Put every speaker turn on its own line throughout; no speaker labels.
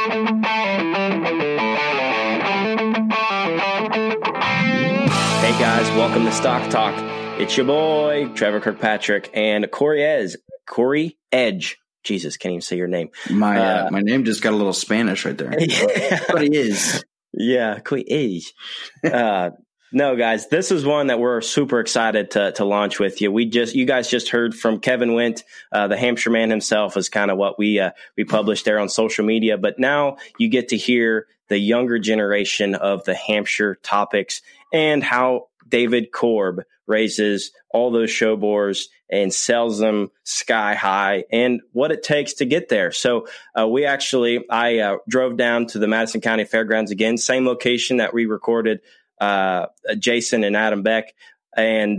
Hey guys, welcome to Stock Talk. It's your boy, Trevor Kirkpatrick, and Corey Edge. Jesus, can't even say your name.
My name just got a little Spanish right there.
Yeah.
But he is.
Yeah, Corey Edge. No, guys, this is one that we're super excited to launch with you. You guys just heard from Kevin Wint, the Hampshire man himself, is kind of what we published there on social media. But now you get to hear the younger generation of the Hampshire topics and how David Korb raises all those show boars and sells them sky high and what it takes to get there. So I drove down to the Madison County Fairgrounds again, same location that we recorded Jason and Adam Beck. And,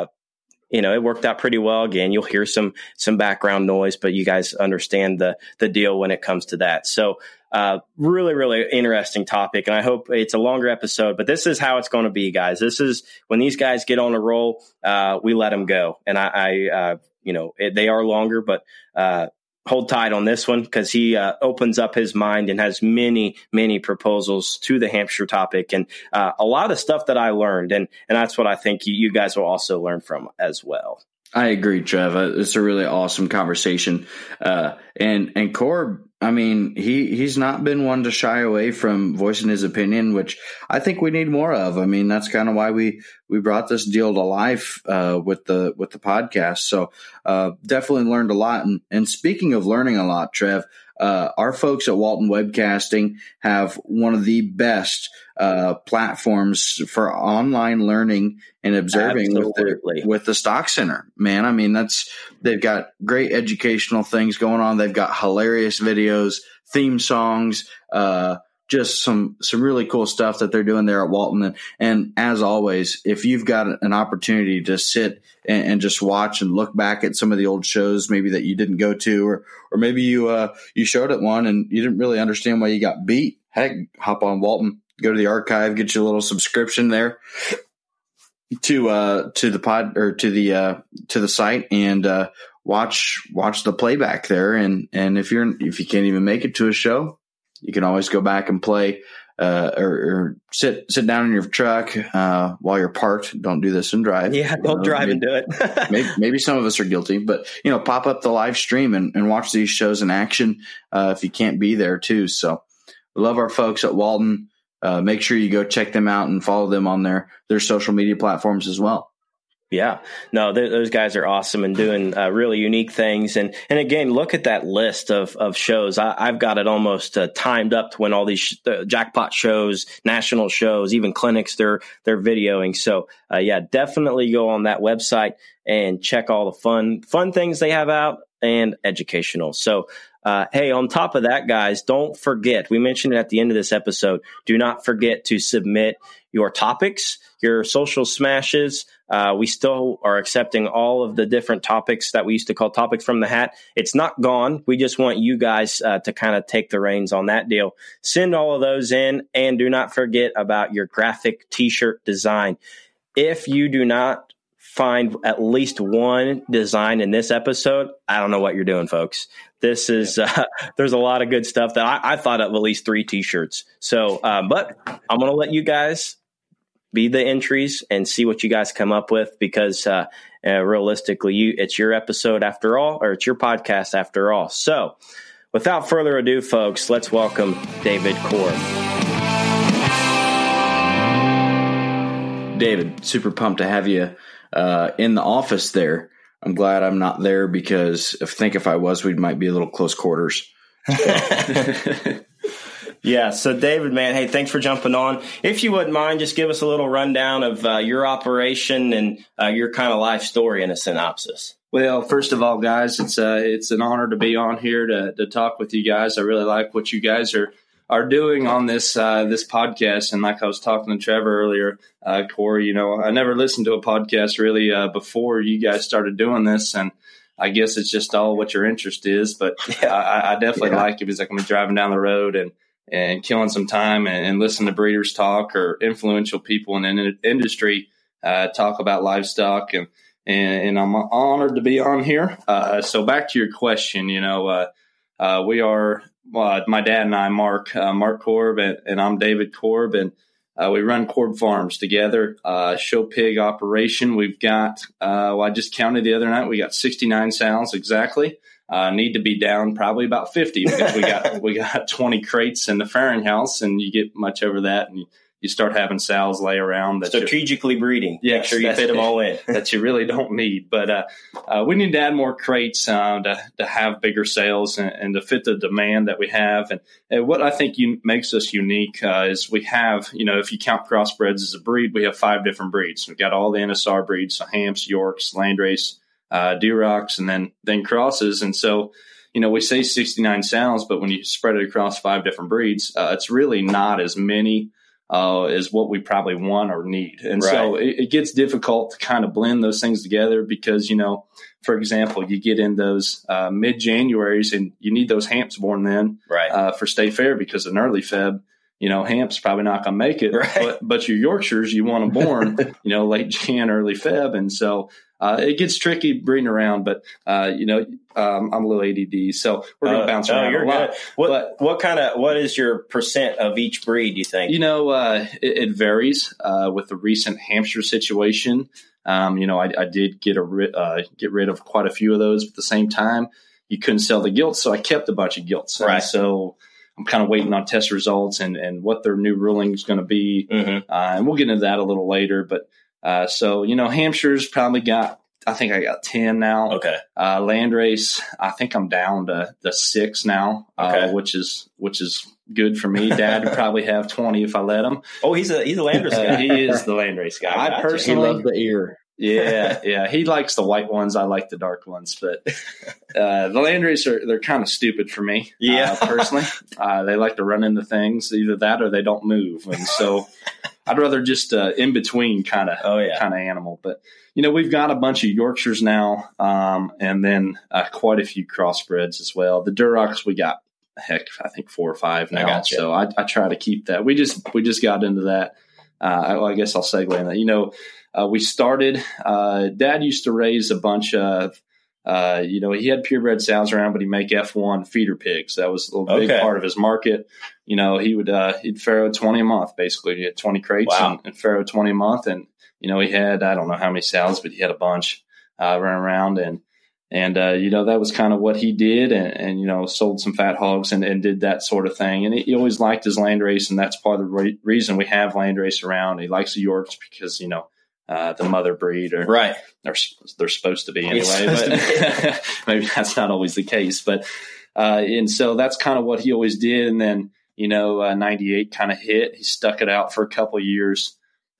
it worked out pretty well. Again, you'll hear some background noise, but you guys understand the deal when it comes to that. So, really, really interesting topic. And I hope it's a longer episode, but this is how it's going to be, guys. This is when these guys get on a roll, we let them go. And they are longer, but, hold tight on this one because he opens up his mind and has many, many proposals to the Hampshire topic and a lot of stuff that I learned. And that's what I think you guys will also learn from as well.
I agree, Trev. It's a really awesome conversation. And Corb, I mean, he's not been one to shy away from voicing his opinion, which I think we need more of. I mean, that's kind of why we brought this deal to life with the podcast. So definitely learned a lot. And speaking of learning a lot, Trev, our folks at Walton Webcasting have one of the best platforms for online learning and observing with the Stock Center. Man, I mean, they've got great educational things going on. They've got hilarious videos, theme songs, just some really cool stuff that they're doing there at Walton. And as always, if you've got an opportunity to sit and just watch and look back at some of the old shows, maybe that you didn't go to, or maybe you showed at one and you didn't really understand why you got beat, heck, hop on Walton, go to the archive, get you a little subscription there to the pod or to the site and watch the playback there. And if you can't even make it to a show, you can always go back and play or sit down in your truck while you're parked. Don't do this and drive.
Yeah, don't drive and do it.
maybe some of us are guilty, but pop up the live stream and watch these shows in action if you can't be there too. So we love our folks at Walton. Make sure you go check them out and follow them on their social media platforms as well.
Yeah, no, those guys are awesome and doing really unique things. And again, look at that list of shows. I've got it almost timed up to when all these jackpot shows, national shows, even clinics, they're videoing. So definitely go on that website and check all the fun things they have out and educational. So, hey, on top of that, guys, don't forget, we mentioned it at the end of this episode, do not forget to submit your topics, your social smashes. We still are accepting all of the different topics that we used to call topics from the hat. It's not gone. We just want you guys to kind of take the reins on that deal. Send all of those in, and do not forget about your graphic T-shirt design. If you do not find at least one design in this episode, I don't know what you're doing, folks. This is there's a lot of good stuff that I thought of at least 3 T-shirts. So, but I'm going to let you guys be the entries and see what you guys come up with, because realistically, it's your episode after all, or it's your podcast after all. So without further ado, folks, let's welcome David Korb.
David, super pumped to have you in the office there. I'm glad I'm not there, because if I was, we might be a little close quarters.
Yeah. So David, man, hey, thanks for jumping on. If you wouldn't mind, just give us a little rundown of your operation and your kind of life story in a synopsis.
Well, first of all, guys, it's an honor to be on here to talk with you guys. I really like what you guys are doing on this podcast. And like I was talking to Trevor earlier, Corey, I never listened to a podcast really before you guys started doing this. And I guess it's just all what your interest is. But I definitely like it, because I can be driving down the road and killing some time and listen to breeders talk, or influential people in the industry talk about livestock. And I'm honored to be on here. So back to your question, we are my dad and I, Mark Korb, and I'm David Korb, and we run Korb Farms together. Show pig operation. We've got, I just counted the other night, we got 69 sows exactly. Need to be down probably about 50 because we got 20 crates in the farrowing house, and you get much over that, and you start having sows lay around.
Strategically breeding.
Yeah,
make sure you fit them all in.
That you really don't need. But we need to add more crates to have bigger sales and to fit the demand that we have. And what I think makes us unique is we have, if you count crossbreds as a breed, we have 5 different breeds. We've got all the NSR breeds, so Hamps, Yorks, Landrace, Durocks, and then crosses. And so, we say 69 sows, but when you spread it across 5 different breeds, it's really not as many is what we probably want or need. And
right.
So it gets difficult to kind of blend those things together because, for example, you get in those mid-Januaries and you need those Hamps born then
right.
For State Fair because an early Feb, Hamps probably not going to make it.
Right.
But your Yorkshires, you want them born, late Jan, early Feb. And so it gets tricky breeding around, but, I'm a little ADD, so we're going to bounce around a lot.
Good. What is your percent of each breed, you think?
It varies with the recent Hampshire situation. I did get rid of quite a few of those, but at the same time, you couldn't sell the gilts, so I kept a bunch of gilts.
Right.
And so I'm kind of waiting on test results and what their new ruling is going to be.
Mm-hmm.
And we'll get into that a little later, but Hampshire's probably I think I got 10 now.
Okay.
Landrace, I think I'm down to 6 now,
okay.
Which is good for me. Dad would probably have 20 if I let him.
Oh, he's a Landrace guy.
He is the Landrace guy.
I personally love the ear.
Yeah. He likes the white ones. I like the dark ones, but the Landrace they're kind of stupid for me.
Yeah.
Personally, they like to run into things, either that or they don't move, and so I'd rather just in between kind of animal. But we've got a bunch of Yorkshires now, and then quite a few crossbreds as well. The Durocks we got, I think 4 or 5 now.
Gotcha.
So I try to keep that. We just got into that. I guess I'll segue in that. We started. Dad used to raise a bunch of. He had purebred sows around, but he'd make F1 feeder pigs. That was a big part of his market. He would he'd farrow 20 a month basically. He had 20 crates and farrow 20 a month, and he had I don't know how many sows, but he had a bunch running around, and that was kind of what he did, and sold some fat hogs and did that sort of thing. And he always liked his Landrace, and that's part of the reason we have Landrace around. He likes the Yorks because the mother breed, or
right.
They're supposed to be anyway, but maybe that's not always the case. But and so that's kind of what he always did. And then 98 kind of hit. He stuck it out for a couple of years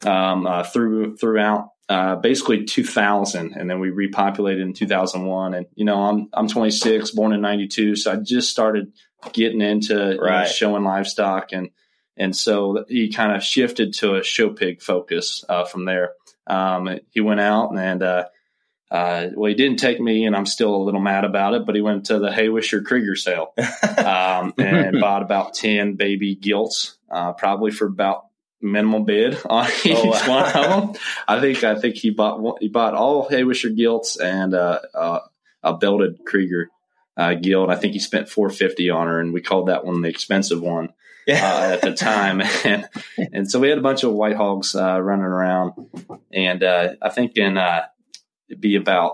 throughout basically 2000, and then we repopulated in 2001. And I'm 26, born in 92, so I just started getting into showing livestock, and so he kind of shifted to a show pig focus from there. He went out and, he didn't take me, and I'm still a little mad about it, but he went to the Haywisher Krieger sale, and bought about 10 baby gilts, probably for about minimal bid on each one of them. I think he bought all Haywisher gilts and, a belted Krieger, gilt. I think he spent $450 on her, and we called that one the expensive one. At the time, and so we had a bunch of white hogs running around, and I think in it'd be about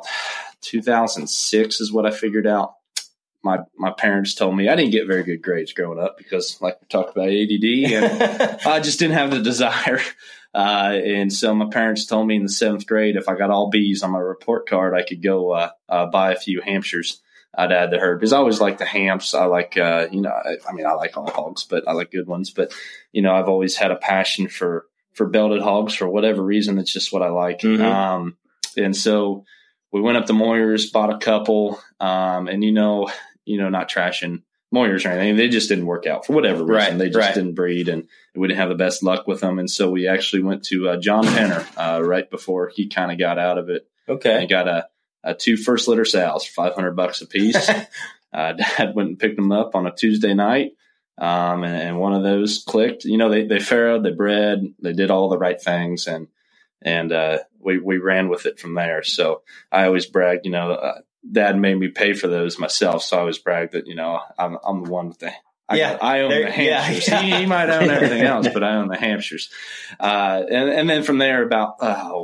2006 is what I figured out. My parents told me I didn't get very good grades growing up because, like we talked about, ADD, and I just didn't have the desire. And so my parents told me in the 7th grade if I got all B's on my report card, I could go buy a few Hampshires. I'd add the herd because I always like the Hamps. I like, I like all hogs, but I like good ones. But, I've always had a passion for belted hogs for whatever reason. It's just what I like.
Mm-hmm.
And so we went up to Moyers, bought a couple, and, not trashing Moyers or anything. They just didn't work out for whatever reason.
Right,
they just didn't breed, and we didn't have the best luck with them. And so we actually went to John Penner right before he kind of got out of it.
Okay.
And got 2 first litter sows for $500 a piece. Dad went and picked them up on a Tuesday night. And one of those clicked, they farrowed, they bred, they did all the right things. And we ran with it from there. So I always brag, Dad made me pay for those myself. So I always brag that, I'm the one with I own the Hampshires. Yeah. He might own everything else, but I own the Hampshires. And then from there, about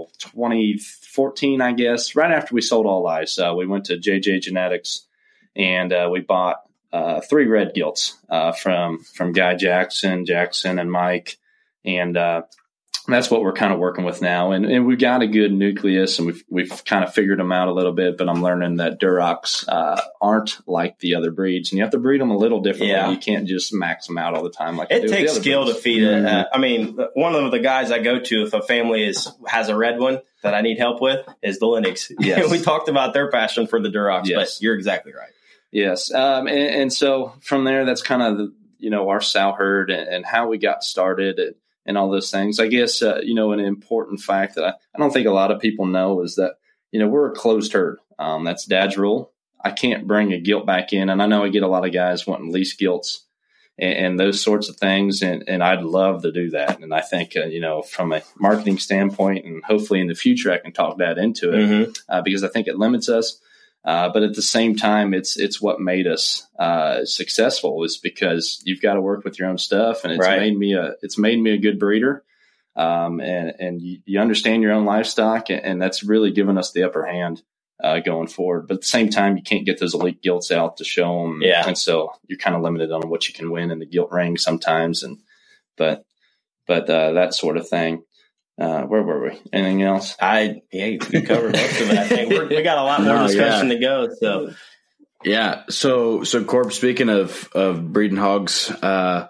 2014, I guess, right after we sold All Eyes, we went to JJ Genetics, and we bought 3 red gilts from Guy Jackson, and Mike, and that's what we're kind of working with now. And we've got a good nucleus, and we've kind of figured them out a little bit, but I'm learning that Durocs aren't like the other breeds, and you have to breed them a little differently. Yeah. You can't just max them out all the time. Like
it takes skill to feed it. I mean, one of the guys I go to if a family has a red one that I need help with is the Linux. Yes. We talked about their passion for the Durocs, yes. But you're exactly right.
Yes. And so from there, that's kind of, our sow herd and how we got started and all those things. I guess, an important fact that I don't think a lot of people know is that, we're a closed herd. That's Dad's rule. I can't bring a gilt back in. And I know I get a lot of guys wanting lease gilts and those sorts of things. And I'd love to do that. And I think, from a marketing standpoint, and hopefully in the future, I can talk Dad into it because I think it limits us. But at the same time, it's what made us successful, is because you've got to work with your own stuff, and it's made me a good breeder, and you understand your own livestock, and that's really given us the upper hand going forward. But at the same time, you can't get those elite gilts out to show them, and so you're kind of limited on what you can win in the gilt ring sometimes, but that sort of thing. Where were we? Anything else?
You covered most of it. I think we got a lot more discussion to go. So,
yeah. So Corb, speaking of breeding hogs, I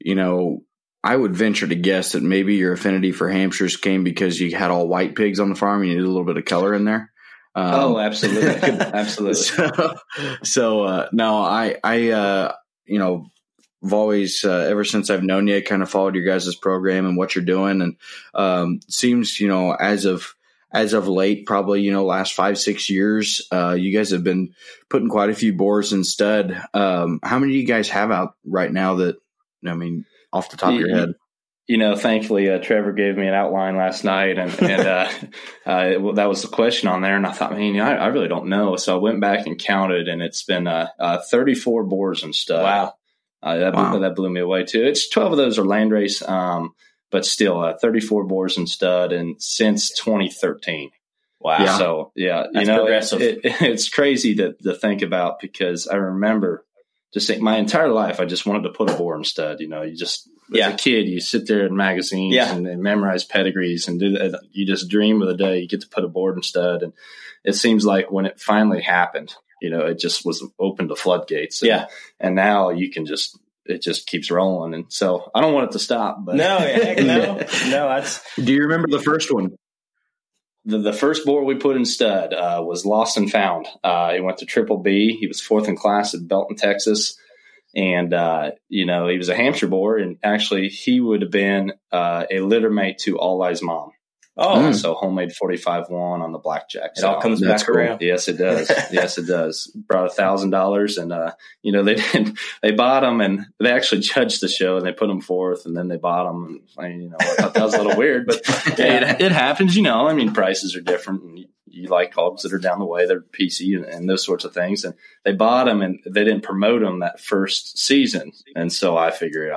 would venture to guess that maybe your affinity for Hampshires came because you had all white pigs on the farm and you needed a little bit of color in there.
Absolutely, absolutely.
No, I've always, ever since I've known you, kind of followed your guys' program and what you're doing. And seems, as of late, probably, last 5-6 years, you guys have been putting quite a few boars in stud. How many do you guys have out right now that, off the top of your head?
Thankfully, Trevor gave me an outline last night, and that was the question on there. And I thought, I really don't know. So I went back and counted, and it's been 34 boars in stud.
Wow.
That blew me away too. It's 12 of those are landrace, but still 34 boars in stud, and since 2013.
Wow. Yeah.
So progressive. It's crazy to think about, because I remember just my entire life, I just wanted to put a boar in stud. You just, as a kid, you sit there in magazines and memorize pedigrees and do that. You just dream of the day you get to put a boar in stud. And it seems like when it finally happened, it just was open to floodgates. And now it just keeps rolling. And so I don't want it to stop. But
no.
Do you remember the first one?
The first boar we put in stud was Lost and Found. He went to Triple B. He was 4th in class at Belton, Texas. And, he was a Hampshire boar. And actually, he would have been a litter mate to All Eyes Mom. Oh, so homemade 45-1 on the blackjack.
It all comes back around.
Yes, it does. Yes, it does. Brought $1,000, and they bought them, and they actually judged the show, and they put them 4th, and then they bought them. And I thought that was a little weird, but it happens. Prices are different, and you like hogs that are down the way, they're PC and those sorts of things. And they bought them, and they didn't promote them that first season, and so I figured,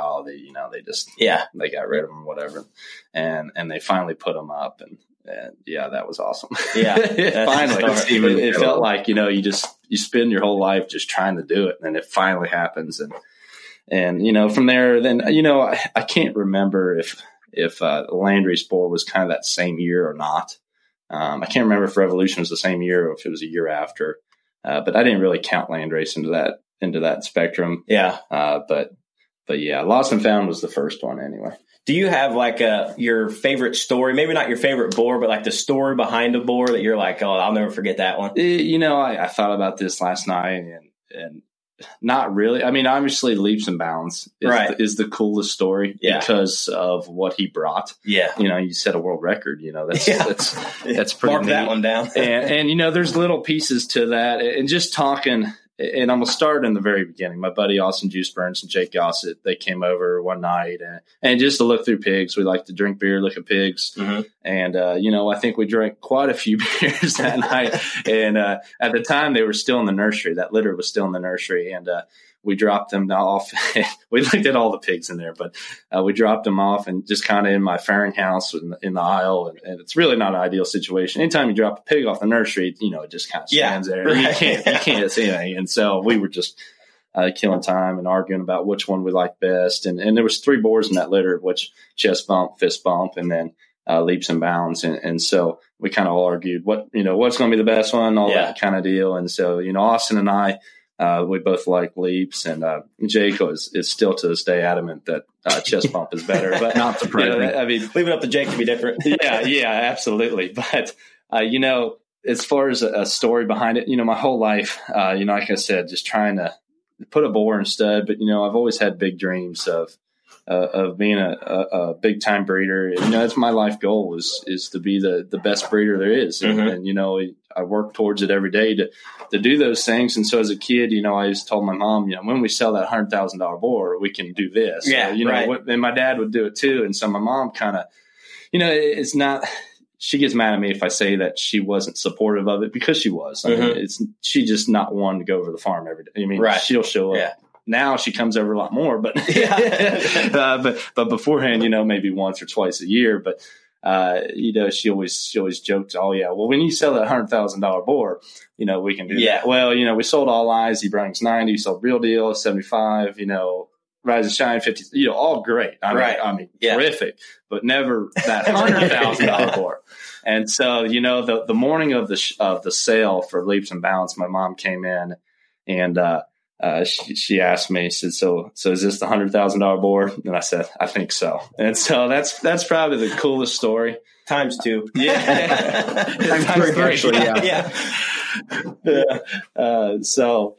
they got rid of them, whatever. And they finally put them up, and that was awesome.
Yeah,
finally, it felt like you spend your whole life just trying to do it, and then it finally happens. And from there, then I can't remember if Landrace boar was kind of that same year or not. I can't remember if Revolution was the same year or if it was a year after. But I didn't really count Landrace into that spectrum.
Yeah.
But yeah, Lost and Found was the first one anyway.
Do you have your favorite story? Maybe not your favorite boar, but the story behind a boar that you're like, oh, I'll never forget that one.
I thought about this last night, and not really. Obviously, Leaps and Bounds is the coolest story because of what he brought.
Yeah.
You set a world record. That's pretty
Mark
neat.
That one down.
and there's little pieces to that, and just talking. and I'm going to start in the very beginning. My buddy Austin Juice Burns and Jake Gossett, they came over one night and just to look through pigs. We like to drink beer, look at pigs. Mm-hmm. And, I think we drank quite a few beers that night. And at the time, they were still in the nursery. That litter was still in the nursery. And we dropped them off. We looked at all the pigs in there, but we dropped them off and just kind of in my farrowing house in the aisle. And it's really not an ideal situation. Anytime you drop a pig off the nursery, it just kind of stands there. Right. You can't see anything. And so we were just killing time and arguing about which one we liked best. And there was 3 boars in that litter, which chest bump, fist bump, and then leaps and bounds. And so we kind of all argued what's going to be the best one, that kind of deal. And so, Austin and I, we both like leaps, and Jake is still to this day adamant that chest bump is better, but not surprising.
Leave it up to Jake to be different.
yeah, absolutely. But as far as a story behind it, my whole life, like I said, just trying to put a boar in stud. But I've always had big dreams of being a big time breeder. That's my life goal is to be the best breeder there is. Mm-hmm. And I work towards it every day to do those things. And so as a kid, I just told my mom, when we sell that $100,000 boar, we can do this.
Yeah, right.
And my dad would do it too. And so my mom kind of, it's not, she gets mad at me if I say that she wasn't supportive of it, because she was. I mean, she just not one to go over the farm every day. I mean, she'll show up. Yeah. Now she comes over a lot more, but but beforehand, maybe once or twice a year. But she always joked, "Oh yeah, well when you sell that $100,000 boar, we can do that." Well, we sold All Eyes, he brings 90, sold Real Deal 75, Rise and Shine 50, all great. I mean, terrific, but never that $100,000 boar. And so, the morning of the sale for Leaps and Bounds, my mom came in and she asked me, she said, so is this the $100,000 boar? And I said, I think so. And so that's probably the coolest story.
Times 2.
Yeah.
Times 3, actually.
Yeah. So,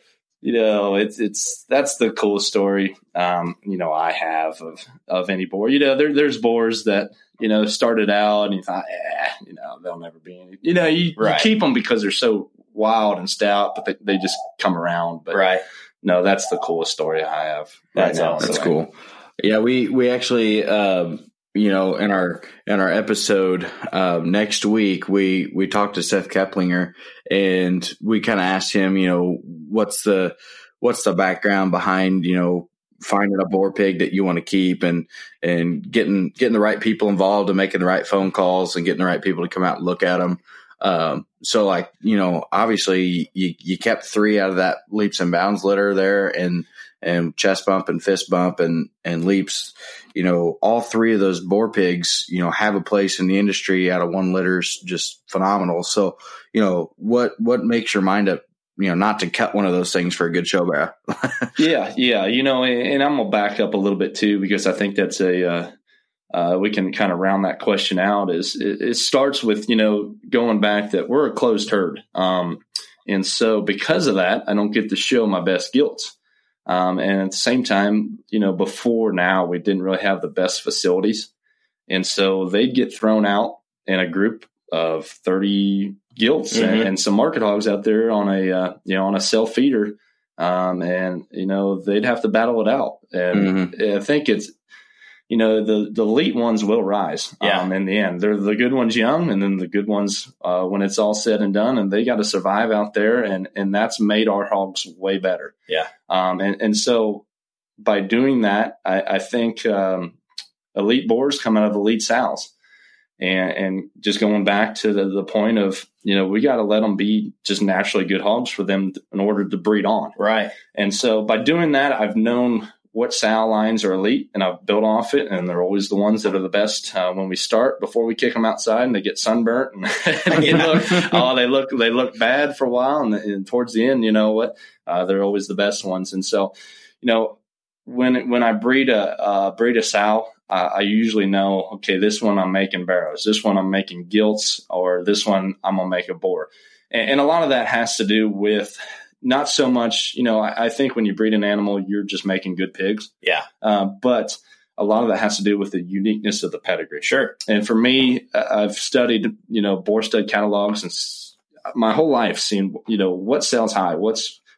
that's the coolest story, I have of any boar. There's boars that, started out and you thought, they'll never be any, you keep them because they're so wild and stout, but they just come around. But no, that's the coolest story I have right now.
That's cool. Yeah. We actually, in our episode next week, we talked to Seth Keplinger and we kind of asked him, what's the background behind, finding a boar pig that you want to keep and getting the right people involved and making the right phone calls and getting the right people to come out and look at them. So obviously you kept 3 out of that Leaps and Bounds litter there and chest bump and fist bump and leaps, all 3 of those boar pigs, have a place in the industry out of one litter is just phenomenal. So, what makes your mind up, not to cut one of those things for a good show bear?
Yeah. And I'm going to back up a little bit too, because I think that's we can kind of round that question out. It starts with, going back that we're a closed herd. And so because of that, I don't get to show my best gilts. And at the same time, before now, we didn't really have the best facilities. And so they'd get thrown out in a group of 30 gilts and some market hogs out there on a self feeder. And they'd have to battle it out. And I think it's, the elite ones will rise in the end. They're the good ones young, and then the good ones when it's all said and done, and they got to survive out there, and that's made our hogs way better.
Yeah.
And so by doing that, I think elite boars come out of elite sows. And just going back to the point of, we got to let them be just naturally good hogs for them in order to breed on.
Right.
And so by doing that, I've known what sow lines are elite, and I've built off it, and they're always the ones that are the best when we start, before we kick them outside and they get sunburnt and they look bad for a while, and towards the end, they're always the best ones. And so, when I breed a sow, I usually know, okay, this one I'm making barrows, this one I'm making gilts, or this one I'm gonna make a boar, and a lot of that has to do with not so much, I think when you breed an animal, you're just making good pigs.
Yeah.
But a lot of that has to do with the uniqueness of the pedigree.
Sure.
And for me, I've studied, boar stud catalogs and my whole life, seeing, what sells high, what's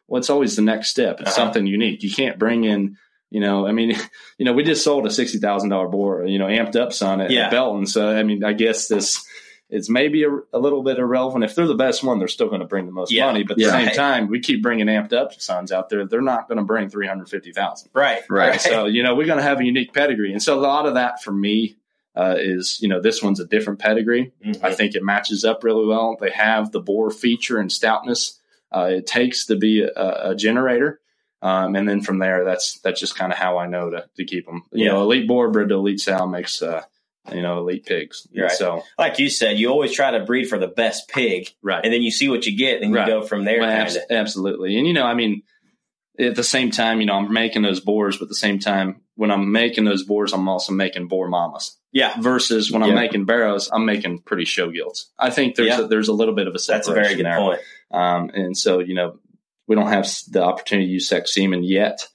well, it's always the next step. It's something unique. You can't bring in, we just sold a $60,000 boar, amped up son at Belton. So, I guess it's maybe a little bit irrelevant. If they're the best one, they're still going to bring the most money. But at the same time, we keep bringing amped up sons out there. They're not going to bring $350,000.
Right.
So, we're going to have a unique pedigree. And so a lot of that for me is, this one's a different pedigree. Mm-hmm. I think it matches up really well. They have the boar feature and stoutness it takes to be a generator. And then from there, that's just kind of how I know to keep them. Elite boar bred to elite sow makes elite pigs.
Right. So, like you said, you always try to breed for the best pig,
right?
And then you see what you get, and you go from there.
Well, absolutely. And at the same time, I'm making those boars, but at the same time, when I'm making those boars, I'm also making boar mamas.
Yeah.
Versus when I'm making barrows, I'm making pretty show gilts. I think there's a little bit of a separation.
That's a very good point.
And so we don't have the opportunity to use sex semen yet,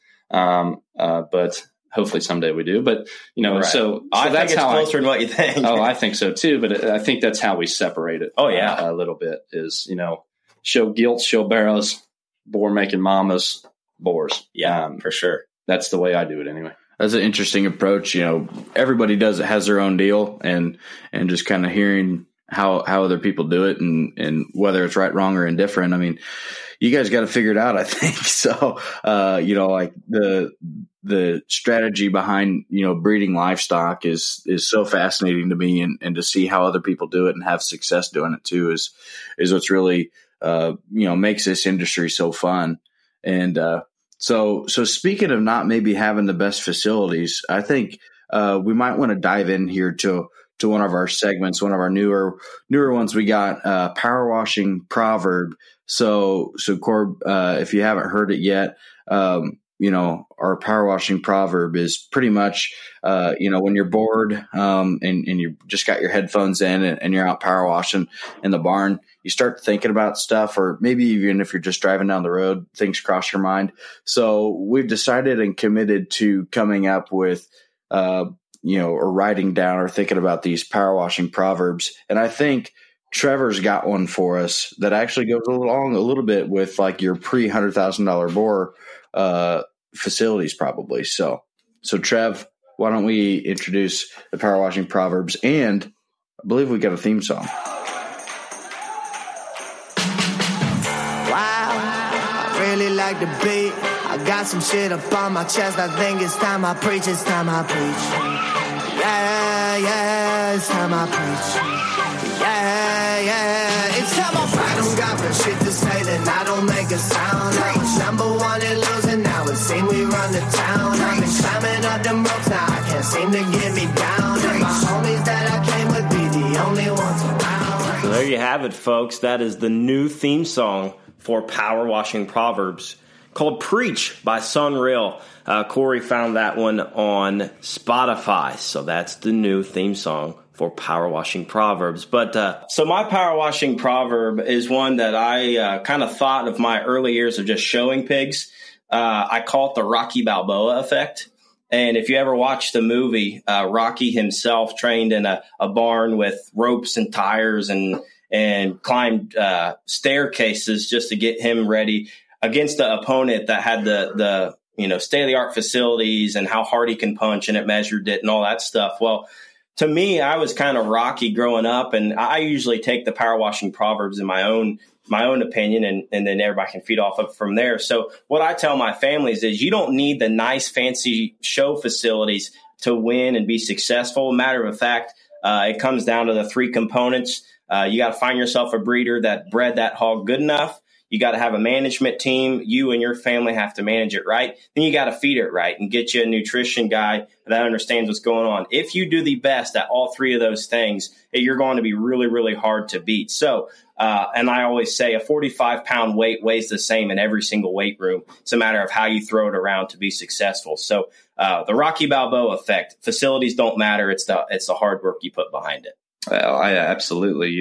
but hopefully someday we do. But so
I
that's
think it's
how
closer than what you think.
I think so too. But I think that's how we separate it.
Oh yeah,
a little bit is show gilts, show barrows, boar making mamas, boars.
Yeah, for sure.
That's the way I do it anyway.
That's an interesting approach. Everybody has their own deal, and just kind of hearing how other people do it, and whether it's right, wrong, or indifferent. You guys got to figure it out, I think. So, like the strategy behind, breeding livestock is so fascinating to me, and to see how other people do it and have success doing it too is what's really, makes this industry so fun. And, so speaking of not maybe having the best facilities, I think, we might want to dive in here to one of our segments, one of our newer ones. We got, power washing proverb. So Corb, if you haven't heard it yet, our power washing proverb is pretty much, when you're bored, and you just got your headphones in and you're out power washing in the barn, you start thinking about stuff, or maybe even if you're just driving down the road, things cross your mind. So we've decided and committed to coming up with, or writing down or thinking about these power washing proverbs. And I think Trevor's got one for us that actually goes along a little bit with like your $100,000 boar facilities, probably. So Trev, why don't we introduce the power washing proverbs? And I believe we got a theme song.
Wow, I really like the beat. I got some shit up on my chest. I think it's time I preach. It's time I preach. Yeah, it's time I preach. Yeah, it's time I preach. I don't got the shit to say, then I don't make a sound. I was number one and losing, now it seems we run the town. I've been climbing up them ropes, now I can't seem to get me down. And my homies that I came with be the only ones around.
So there you have it, folks. That is the new theme song for Power Washing Proverbs, called Preach by Sunrail. Corey found that one on Spotify. So that's the new theme song for Power Washing Proverbs. But so my power washing proverb is one that I kind of thought of my early years of just showing pigs. I call it the Rocky Balboa effect. And if you ever watch the movie, Rocky himself trained in a barn with ropes and tires and climbed staircases just to get him ready against the opponent that had the state-of-the-art facilities and how hard he can punch, and it measured it and all that stuff. Well, to me, I was kind of Rocky growing up, and I usually take the power washing proverbs in my own opinion, and then everybody can feed off of from there. So what I tell my families is you don't need the nice, fancy show facilities to win and be successful. Matter of fact, it comes down to the three components. You got to find yourself a breeder that bred that hog good enough. You got to have a management team. You and your family have to manage it right. Then you got to feed it right and get you a nutrition guy that understands what's going on. If you do the best at all three of those things, you're going to be really, really hard to beat. So, and I always say a 45-pound weight weighs the same in every single weight room. It's a matter of how you throw it around to be successful. So the Rocky Balboa effect, facilities don't matter. It's the hard work you put behind it.
Well, I absolutely,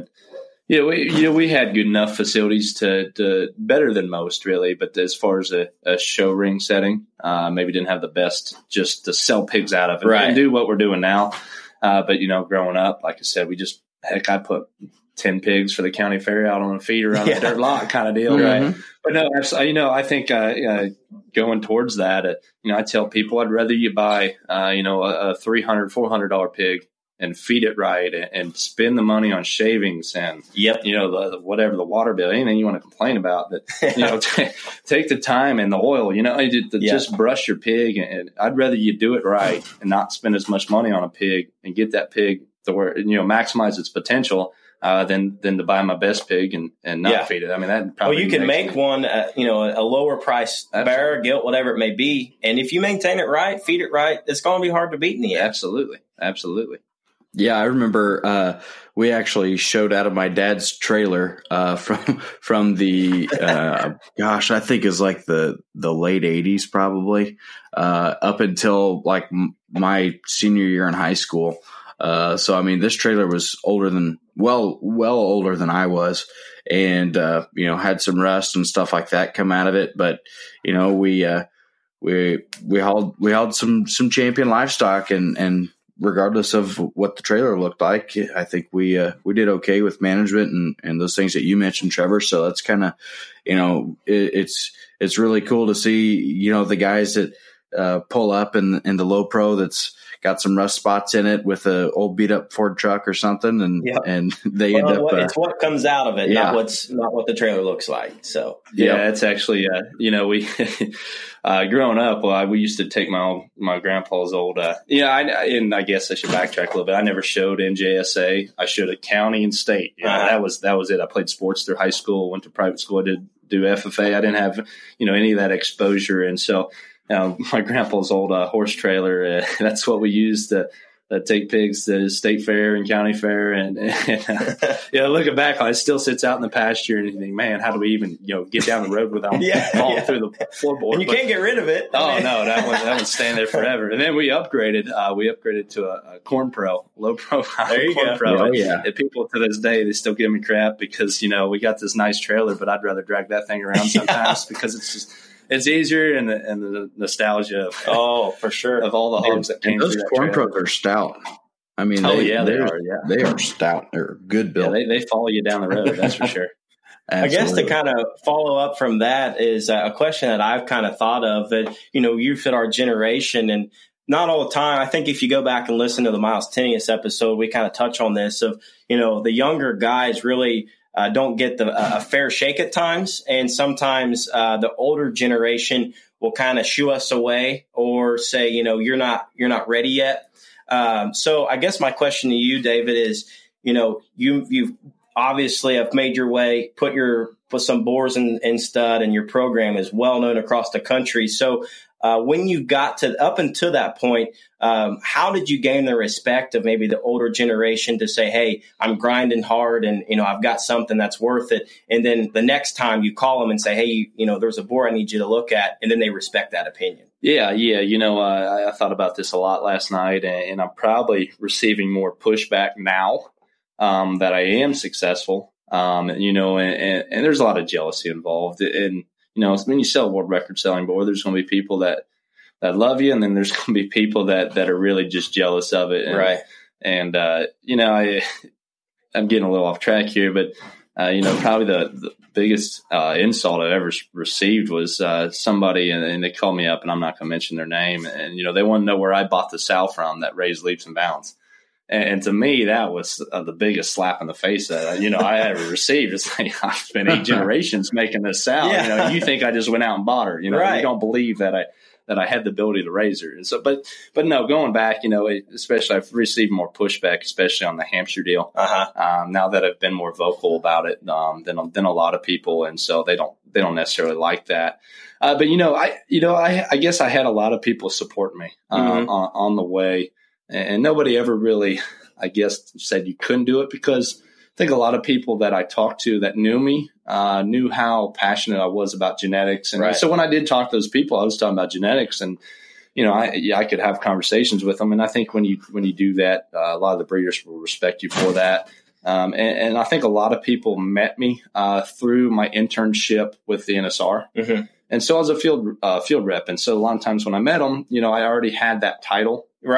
we had good enough facilities to better than most, really. But as far as a show ring setting, maybe didn't have the best just to sell pigs out of it and do what we're doing now. But growing up, like I said, I put 10 pigs for the county fair out on a feeder on a dirt lot kind of deal. Right. But no, I think going towards that, I tell people I'd rather you buy, a $300, $400 pig and feed it right and spend the money on shavings and, whatever the water bill, anything you want to complain about, that, take the time and the oil, just brush your pig. And I'd rather you do it right and not spend as much money on a pig and get that pig to where, maximize its potential. Than to buy my best pig and not feed it. I mean, that probably.
Well, you can make one, a lower price bear, gilt, whatever it may be, and if you maintain it right, feed it right, it's going to be hard to beat in the end.
Absolutely.
Yeah, I remember we actually showed out of my dad's trailer from the I think it's like the late 80s probably up until like my senior year in high school. So, I mean, this trailer was older than older than I was, and, had some rust and stuff like that come out of it. But, we hauled some champion livestock, and regardless of what the trailer looked like, I think we did okay with management and those things that you mentioned, Trevor. So that's kind of, it's really cool to see, the guys that pull up in the low pro that's got some rust spots in it with a old beat up Ford truck or something. And they end up,
it's what comes out of it, not what the trailer looks like. So,
it's actually, we, growing up, we used to take my grandpa's old, and I guess I should backtrack a little bit. I never showed NJSA. I showed at county and state. That was it. I played sports through high school, went to private school. I did do FFA. I didn't have, any of that exposure. And so, my grandpa's old horse trailer, that's what we used to take pigs to state fair and county fair. And looking back, it still sits out in the pasture and you think, man, how do we even, get down the road without falling through the floorboard?
And you can't get rid of it.
No, that one's staying there forever. And then we upgraded to a Corn Pro, low profile Corn Pro. And people to this day, they still give me crap because, we got this nice trailer, but I'd rather drag that thing around sometimes because it's just, it's easier and the nostalgia of,
for sure,
of all the hogs that came
those
through that
Corn
trailer.
Pros are stout. I mean,
they are. Yeah,
they are stout. They're good built.
Yeah, they follow you down the road. That's for sure.
I guess to kind of follow up from that is a question that I've kind of thought of that, you fit our generation and not all the time. I think if you go back and listen to the Miles Tenius episode, we kind of touch on this of, the younger guys really don't get a fair shake at times. And sometimes the older generation will kind of shoo us away or say, you're not ready yet. So I guess my question to you, David, is, you've obviously have made your way, put some boars in stud, and your program is well known across the country. So when you got up until that point, how did you gain the respect of maybe the older generation to say, hey, I'm grinding hard and, I've got something that's worth it. And then the next time you call them and say, hey, there's a boar I need you to look at. And then they respect that opinion.
Yeah. I thought about this a lot last night and I'm probably receiving more pushback now that I am successful. And there's a lot of jealousy involved. And, when you sell a world record selling boar, there's going to be people that love you. And then there's going to be people that are really just jealous of it. And,
right.
And, I'm getting a little off track here, but, probably the biggest insult I've ever received was somebody, and they called me up, and I'm not going to mention their name. And, they want to know where I bought the sow from that raised leaps and bounds. And to me, that was the biggest slap in the face that I ever received. It's like, I've spent 8 generations making this sow.
Yeah.
You think I just went out and bought her?
Right.
You don't believe that I had the ability to raise her. And so, but no, going back, especially I've received more pushback, especially on the Hampshire deal. Now that I've been more vocal about it than a lot of people, and so they don't necessarily like that. But I guess I had a lot of people support me on the way. And nobody ever really, I guess, said you couldn't do it because I think a lot of people that I talked to that knew me knew how passionate I was about genetics. And so when I did talk to those people, I was talking about genetics and, I could have conversations with them. And I think when you do that, a lot of the breeders will respect you for that. And I think a lot of people met me through my internship with the NSR. Mm-hmm. And so I was a field rep. And so a lot of times when I met them, I already had that title.
Right.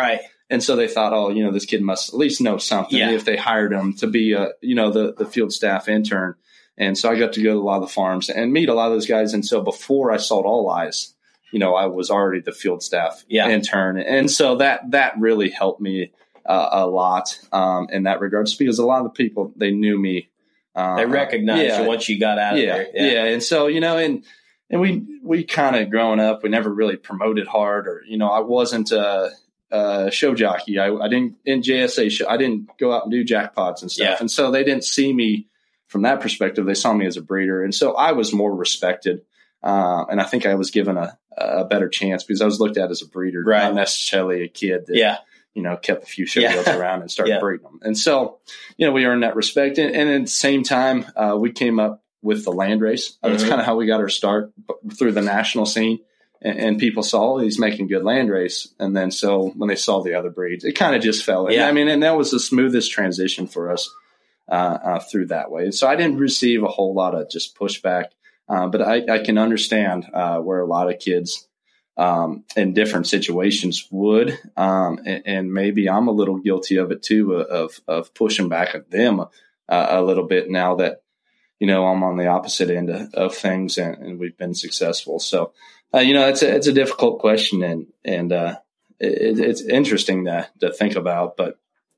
And so they thought, oh, this kid must at least know something if they hired him to be the field staff intern. And so I got to go to a lot of the farms and meet a lot of those guys. And so before I sold All Eyes, I was already the field staff intern. And so that really helped me a lot in that regards, because a lot of the people, they knew me.
They recognized you once you got out of there.
Yeah. And so, and we kind of growing up, we never really promoted hard, or, I wasn't a show jockey. I didn't in JSA show. I didn't go out and do jackpots and stuff.
Yeah.
And so they didn't see me from that perspective. They saw me as a breeder. And so I was more respected. And I think I was given a better chance because I was looked at as a breeder, not necessarily a kid that, kept a few show girls around and started breeding them. And so, we earned that respect. And at the same time, we came up with the land race. That's kind of how we got our start, through the national scene. And people saw he's making good land race. And then so when they saw the other breeds, it kind of just fell in. And that was the smoothest transition for us through that way. And so I didn't receive a whole lot of just pushback. But I can understand where a lot of kids in different situations would. And maybe I'm a little guilty of it too, of pushing back at them a little bit now that, I'm on the opposite end of things and we've been successful. So, it's a difficult question and it's interesting to think about, but,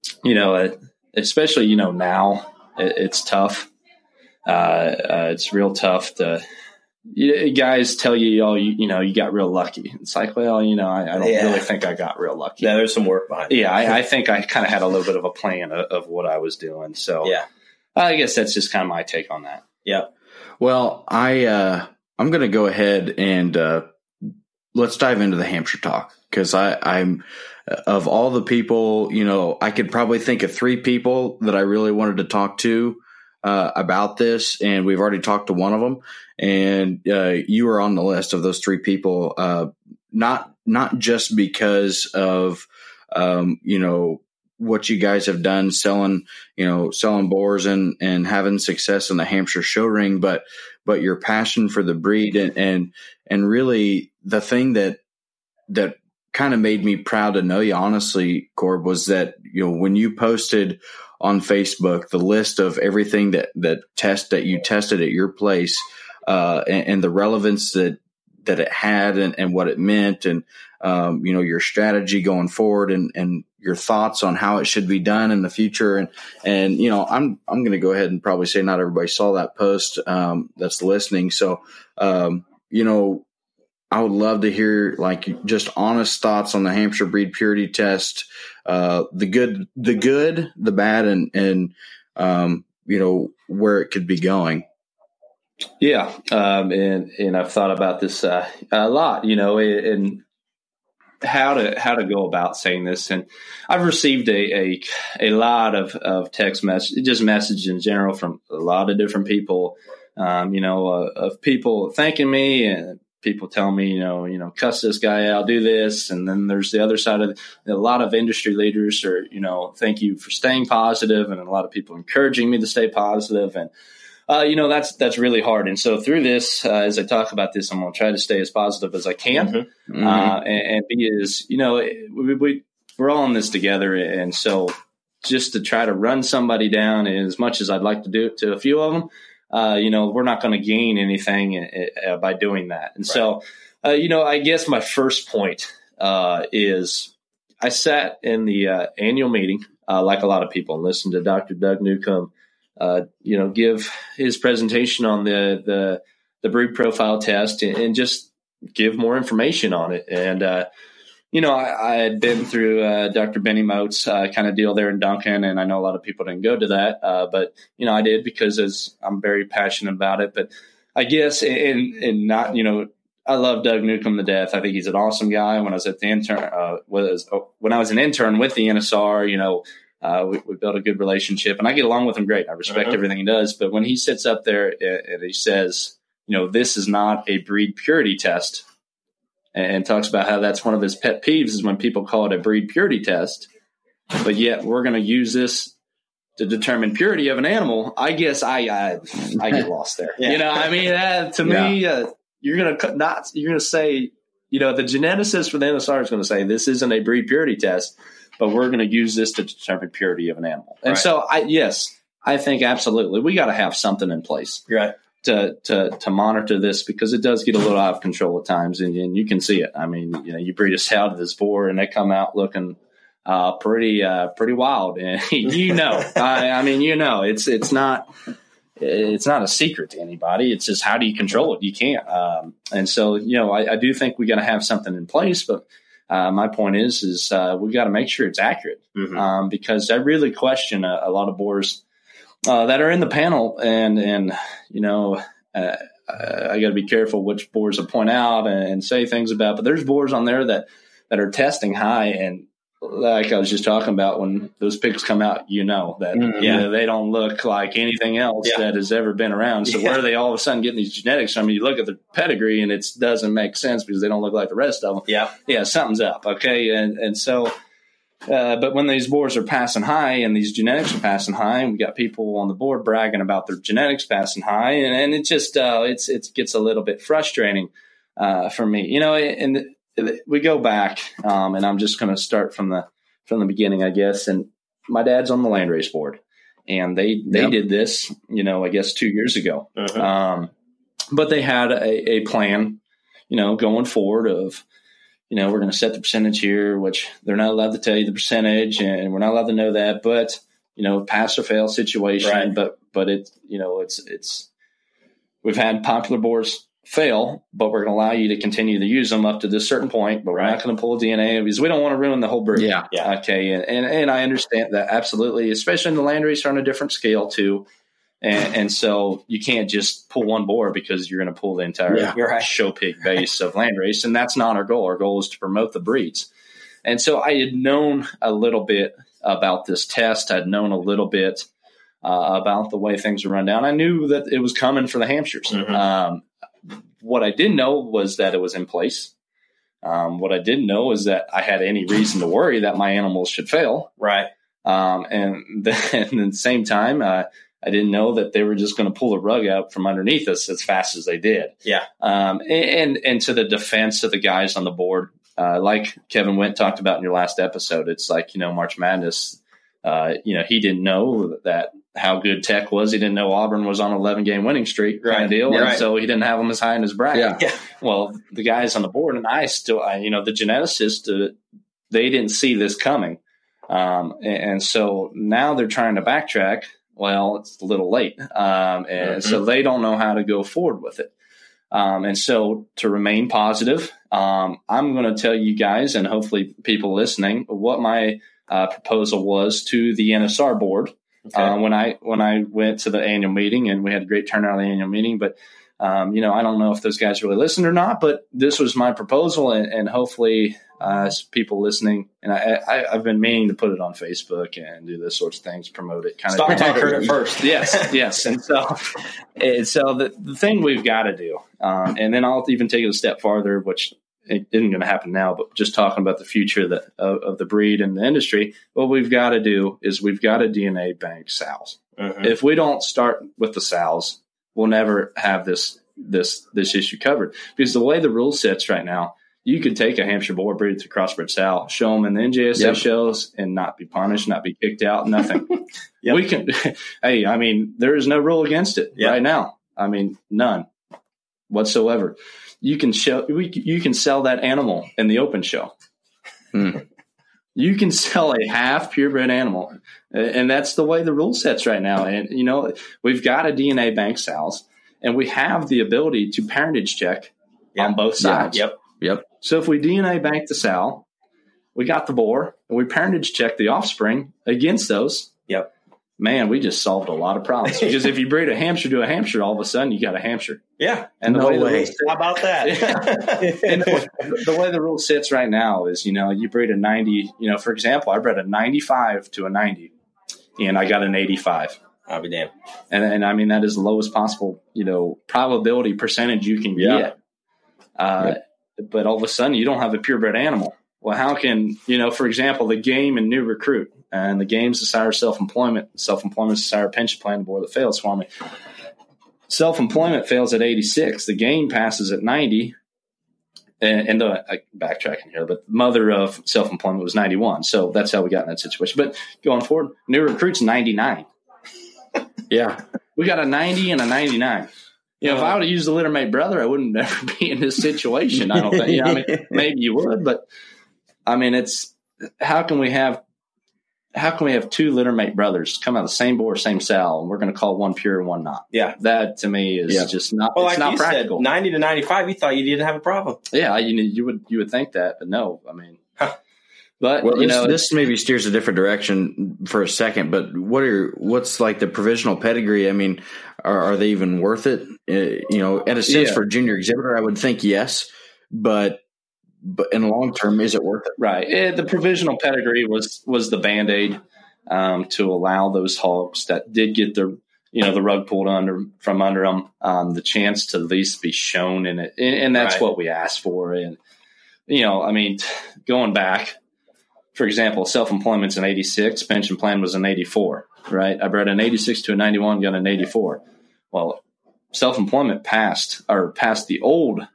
especially, now it's tough. It's real tough to, guys tell you, you got real lucky. It's like, well, I don't really think I got real lucky.
Yeah, there's some work behind it.
Yeah, I think I kind of had a little bit of a plan of what I was doing. So I guess that's just kind of my take on that.
Yeah.
Well, I'm going to go ahead and let's dive into the Hampshire talk, because I'm of all the people, I could probably think of 3 people that I really wanted to talk to about this, and we've already talked to one of them, and you were on the list of those 3 people. Not just because of what you guys have done selling boars and having success in the Hampshire show ring, but your passion for the breed and really the thing that kind of made me proud to know you, honestly, Corb, was that, when you posted on Facebook the list of everything that you tested at your place, and the relevance that it had and what it meant, and your strategy going forward and your thoughts on how it should be done in the future. And I'm going to go ahead and probably say not everybody saw that post that's listening. So, I would love to hear just honest thoughts on the Hampshire Breed Purity Test, the good, the bad, and where it could be going.
Yeah. And I've thought about this a lot, and how to go about saying this. And I've received a lot of text message, just message in general from a lot of different people, of people thanking me and people tell me, cuss this guy out, do this. And then there's the other side of it. A lot of industry leaders are, thank you for staying positive, and a lot of people encouraging me to stay positive. And, that's really hard. And so through this, as I talk about this, I'm going to try to stay as positive as I can, and be as, we're all in this together. And so just to try to run somebody down, as much as I'd like to do it to a few of them, we're not going to gain anything by doing that. And so, I guess my first point is I sat in the annual meeting, like a lot of people, and listened to Dr. Doug Newcomb, give his presentation on the breed profile test and just give more information on it. And, I had been through Dr. Benny Moats kind of deal there in Duncan, and I know a lot of people didn't go to that, but I did because I'm very passionate about it. But I guess and not I love Doug Newcomb to death. I think he's an awesome guy. When I was at the intern, when I was an intern with the NSR, we built a good relationship, and I get along with him great. I respect everything he does. But when he sits up there and he says, this is not a breed purity test, and talks about how that's one of his pet peeves is when people call it a breed purity test, but yet we're going to use this to determine purity of an animal. I guess I get lost there. To me, you're going to say, the geneticist for the NSR is going to say this isn't a breed purity test, but we're going to use this to determine purity of an animal. And
Right.
so, I think absolutely we got to have something in place
Right.
to monitor this, because it does get a little out of control at times, and you can see it. I mean, you breed a sow to this boar, and they come out looking pretty wild, and I mean, it's not a secret to anybody. It's just, how do you control it? You can't. And so, I do think we got to have something in place, but my point is we got to make sure it's accurate, because I really question a lot of boars that are in the panel, and I got to be careful which boars I point out and say things about. But there's boars on there that are testing high, and like I was just talking about, when those pigs come out, that they don't look like anything else that has ever been around. So where are they all of a sudden getting these genetics? I mean, you look at the pedigree, and it doesn't make sense because they don't look like the rest of them. Yeah, something's up. Okay, and so. But when these boars are passing high and these genetics are passing high, and we got people on the board bragging about their genetics passing high, and it just it gets a little bit frustrating for me, and we go back, and I'm just going to start from the beginning, I guess. And my dad's on the landrace board, and they did this, I guess 2 years ago. But they had a plan, going forward of, we're going to set the percentage here, which they're not allowed to tell you the percentage, and we're not allowed to know that, but, pass or fail situation.
Right.
But it's we've had popular boars fail, but we're going to allow you to continue to use them up to this certain point, but we're not going to pull DNA because we don't want to ruin the whole breed.
Yeah.
Okay. And I understand that absolutely, especially in the landrace, are on a different scale too. And so you can't just pull one boar because you're going to pull the entire show pig base of landrace. And that's not our goal. Our goal is to promote the breeds. And so I had known a little bit about this test. I'd known a little bit about the way things were run down. I knew that it was coming for the Hampshires. What I didn't know was that it was in place. What I didn't know is that I had any reason to worry that my animals should fail.
Right.
And then at the same time, I didn't know that they were just going to pull the rug out from underneath us as fast as they did.
Yeah.
And to the defense of the guys on the board, like Kevin Went talked about in your last episode, it's like, March Madness, he didn't know that how good Tech was. He didn't know Auburn was on an 11-game winning streak kind of deal.
Right.
And so he didn't have them as high in his bracket.
Yeah.
Well, the guys on the board, and the geneticists, they didn't see this coming. And so now they're trying to backtrack. Well, it's a little late. And so they don't know how to go forward with it. And so to remain positive, I'm going to tell you guys, and hopefully people listening, what my proposal was to the NSR board. Okay. When I went to the annual meeting, and we had a great turnout at the annual meeting, but I don't know if those guys really listened or not, but this was my proposal, and hopefully people listening, and I've been meaning to put it on Facebook and do this sorts of things, promote it.
Stock Talk heard it first.
Yes. And so the thing we've got to do, and then I'll even take it a step farther, which it isn't going to happen now, but just talking about the future of the breed and the industry, what we've got to do is we've got to DNA bank sows. If we don't start with the sows, we'll never have this issue covered, because the way the rule sits right now, you could take a Hampshire boar, breed it to crossbred sow, show them in the NJSA shows, and not be punished, not be kicked out, nothing. We can. Hey, I mean, there is no rule against it right now. I mean, none whatsoever. You can sell that animal in the open show. You can sell a half purebred animal, and that's the way the rule sets right now. And we've got a DNA bank sows, and we have the ability to parentage check on both sides.
Yep.
So if we DNA bank the sow, we got the boar, and we parentage check the offspring against those.
Yep.
Man, we just solved a lot of problems, because if you breed a Hampshire to a Hampshire, all of a sudden you got a Hampshire.
Yeah.
And
How about that?
And the way the rule sits right now is, you breed a 90, for example, I bred a 95 to a 90, and I got an 85.
I'll be damned.
And I mean, that is the lowest possible, probability percentage you can get. But all of a sudden you don't have a purebred animal. Well, how can, for example, the game and new recruit, and the game's the sire self-employment. Self-employment is the sire pension plan, the boy that fails for me. Self-employment fails at 86. The game passes at 90. and backtracking here, but the mother of self-employment was 91. So that's how we got in that situation. But going forward, new recruits 99.
Yeah.
We got a 90 and a 99. You know, if I would have used the littermate brother, I wouldn't ever be in this situation. I don't think. You know, I mean, maybe you would, but I mean, it's how can we have two littermate brothers come out of the same board, same cell, and we're going to call one pure and one not?
Yeah,
that to me is just not.
Well,
it's
like
not practical.
Said, 90 to 95, you thought you didn't have a problem.
Yeah, you would think that, but no. I mean, but
well, this maybe steers a different direction for a second. But what's like the provisional pedigree? I mean, are they even worth it? You know, in a sense, for a junior exhibitor, I would think yes, but in the long term, is it worth it?
Right. The provisional pedigree was the Band-Aid to allow those hogs that did get the rug pulled from under them the chance to at least be shown in it, and that's what we asked for. And I mean, going back. For example, self-employment's an 86, pension plan was an 84, right? I bred an 86 to a 91, got an 84. Well, self-employment passed the old,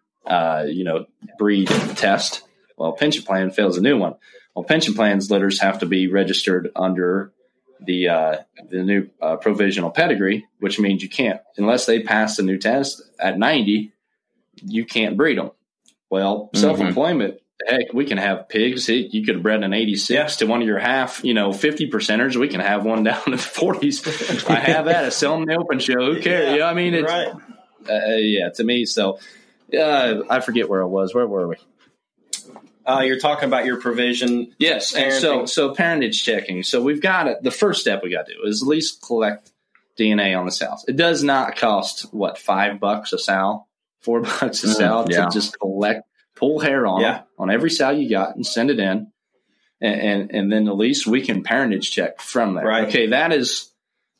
breed test. Well, pension plan fails a new one. Well, pension plans litters have to be registered under the new provisional pedigree, which means you can't, unless they pass the new test at 90, you can't breed them. Well, self-employment, heck, we can have pigs. You could have bred an 86 to one of your 50 percenters. We can have one down in the 40s. I have that. I sell them in the open show. Who cares? Yeah, you know, I mean, it's, to me. So I forget where I was. Where were we?
You're talking about your provision.
Yes. And so parentage checking. So we've got it. The first step we got to do is at least collect DNA on the sows. It does not cost $5 a sow, $4 a sow to just pull hair on every sow you got and send it in. And then at least we can parentage check from there.
Right.
Okay. That is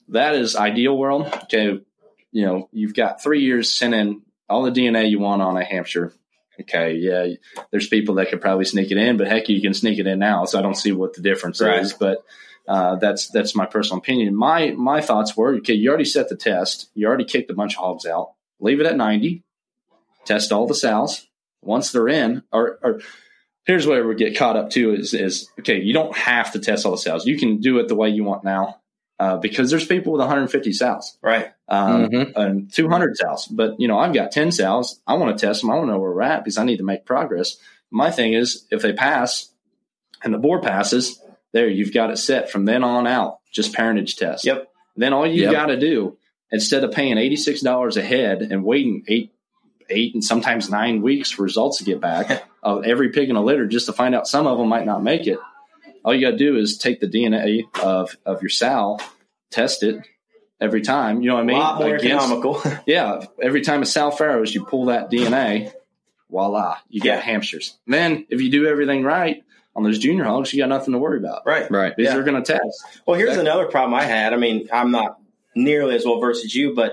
ideal world. Okay. You've got 3 years, send in all the DNA you want on a Hampshire. Okay. Yeah. There's people that could probably sneak it in, but heck, you can sneak it in now. So I don't see what the difference is, but that's my personal opinion. My thoughts were, okay, you already set the test. You already kicked a bunch of hogs out. Leave it at 90, test all the sows. Once they're in, or here's where we get caught up too is okay, you don't have to test all the sows. You can do it the way you want now because there's people with 150 sows,
right,
and 200 sows. But I've got 10 sows. I want to test them. I want to know where we're at because I need to make progress. My thing is, if they pass and the board passes, there you've got it set from then on out. Just parentage test.
Yep.
Then all you've got to do, instead of paying $86 a head and waiting 8 and sometimes 9 weeks for results to get back of every pig in a litter just to find out some of them might not make it. All you got to do is take the DNA of your sow, test it every time. You know what I mean?
A lot more economical.
Yeah. Every time a sow farrows, you pull that DNA, voila, you got Hampshires. And then if you do everything right on those junior hogs, you got nothing to worry about.
Right.
Because they're going to test.
Well, here's another problem I had. I mean, I'm not nearly as well versed as you, but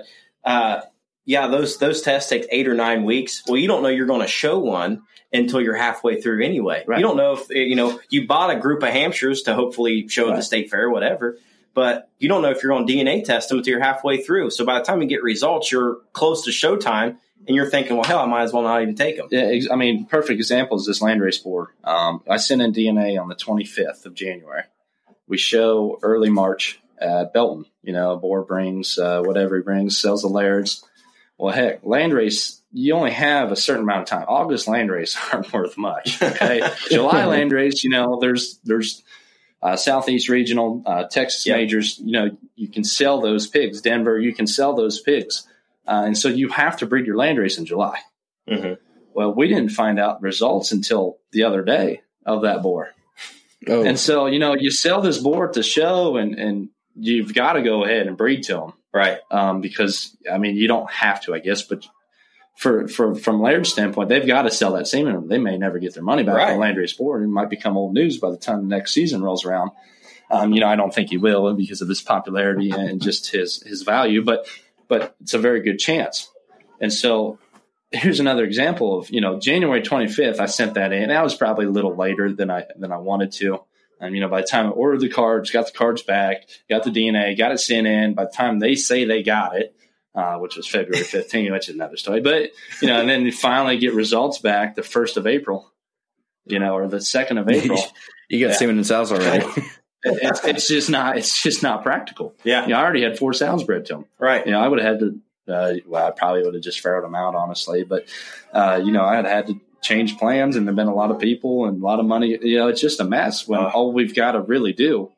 those tests take 8 or 9 weeks. Well, you don't know you're going to show one until you're halfway through anyway. Right. You don't know if, you bought a group of Hampshires to hopefully show at the state fair or whatever, but you don't know if you're going to DNA test them until you're halfway through. So by the time you get results, you're close to showtime and you're thinking, well, hell, I might as well not even take them. Yeah,
I mean, perfect example is this landrace board. I sent in DNA on the 25th of January. We show early March at Belton. A board brings whatever he brings, sells the Lairds. Well, heck, landrace, you only have a certain amount of time. August landrace aren't worth much. Okay, July landrace, there's Southeast Regional, Texas majors. You can sell those pigs. Denver, you can sell those pigs, and so you have to breed your landrace in July. Mm-hmm. Well, we didn't find out results until the other day of that boar, and so you sell this boar to show, and you've got to go ahead and breed to them. Right. Because, I mean, you don't have to, I guess, but from Laird's standpoint, they've got to sell that semen. They may never get their money back on landrace board. It might become old news by the time the next season rolls around. I don't think he will because of his popularity and just his value, but it's a very good chance. And so here's another example of, January 25th, I sent that in. That was probably a little later than I wanted to. And, by the time I ordered the cards, got the cards back, got the DNA, got it sent in, by the time they say they got it, which was February 15th, which is another story. But, and then you finally get results back the 1st of April, or the 2nd of April.
You got semen and sows already.
It's just not practical.
Yeah.
I already had 4 sows bred to them.
Right.
I would have had to, I probably would have just farrowed them out, honestly. But, I had to change plans, and there've been a lot of people and a lot of money. It's just a mess when all we've got to really do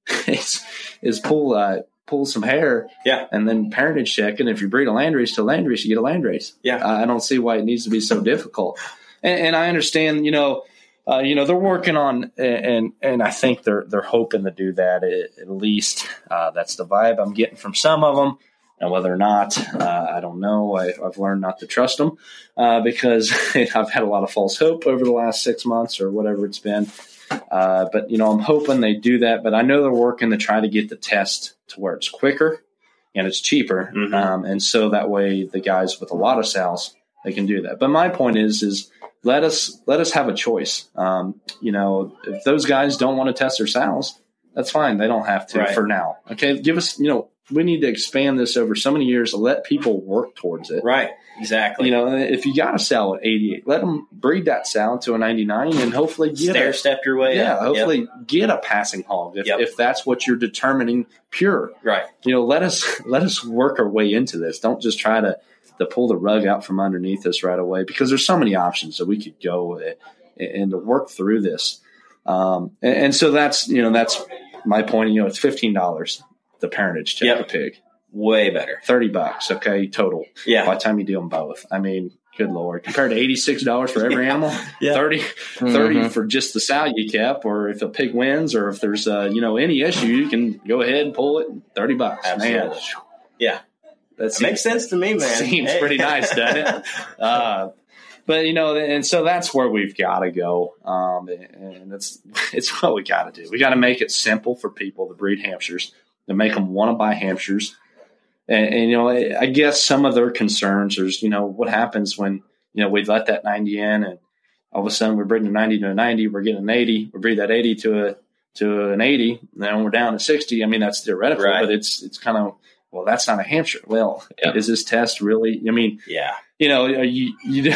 is pull some hair, and then parentage check. And if you breed a landrace to landrace, you get a landrace.
Yeah,
I don't see why it needs to be so difficult. And I understand, they're working on, and I think they're hoping to do that at least. That's the vibe I'm getting from some of them. And whether or not, I don't know. I've learned not to trust them because I've had a lot of false hope over the last 6 months or whatever it's been. But, I'm hoping they do that. But I know they're working to try to get the test to where it's quicker and it's cheaper.
Mm-hmm.
And so that way the guys with a lot of sows, they can do that. But my point is let us have a choice. If those guys don't want to test their sows, that's fine. They don't have to for now. Okay, give us, we need to expand this over so many years to let people work towards it.
Right, exactly.
If you got a sow at 88, let them breed that sow to a 99 and hopefully get
step your way up.
Hopefully get a passing hog if that's what you're determining pure.
Right.
Let us work our way into this. Don't just try to pull the rug out from underneath us right away, because there's so many options that we could go and to work through this. And so that's my point. It's $15 the parentage check a pig.
Way better.
$30, okay, total.
Yeah.
By the time you do them both. I mean, good Lord. Compared to $86 for every animal,
yeah.
30 for just the sow you kept, or if a pig wins, or if there's any issue, you can go ahead and pull it. $30.
Absolutely.
Man.
Yeah. That makes sense to me, man.
Seems pretty nice, doesn't it? But and so that's where we've got to go, and it's what we got to do. We got to make it simple for people to breed Hampshires, to make them want to buy Hampshires. And I guess some of their concerns is, what happens when we let that 90 in, and all of a sudden we're breeding a 90 to a 90, we're getting an 80, we breed that 80 to an 80, and then we're down to 60. I mean, that's theoretical,
right.
But it's kind of, well, that's not a Hampshire. Well, is this test really? I mean, you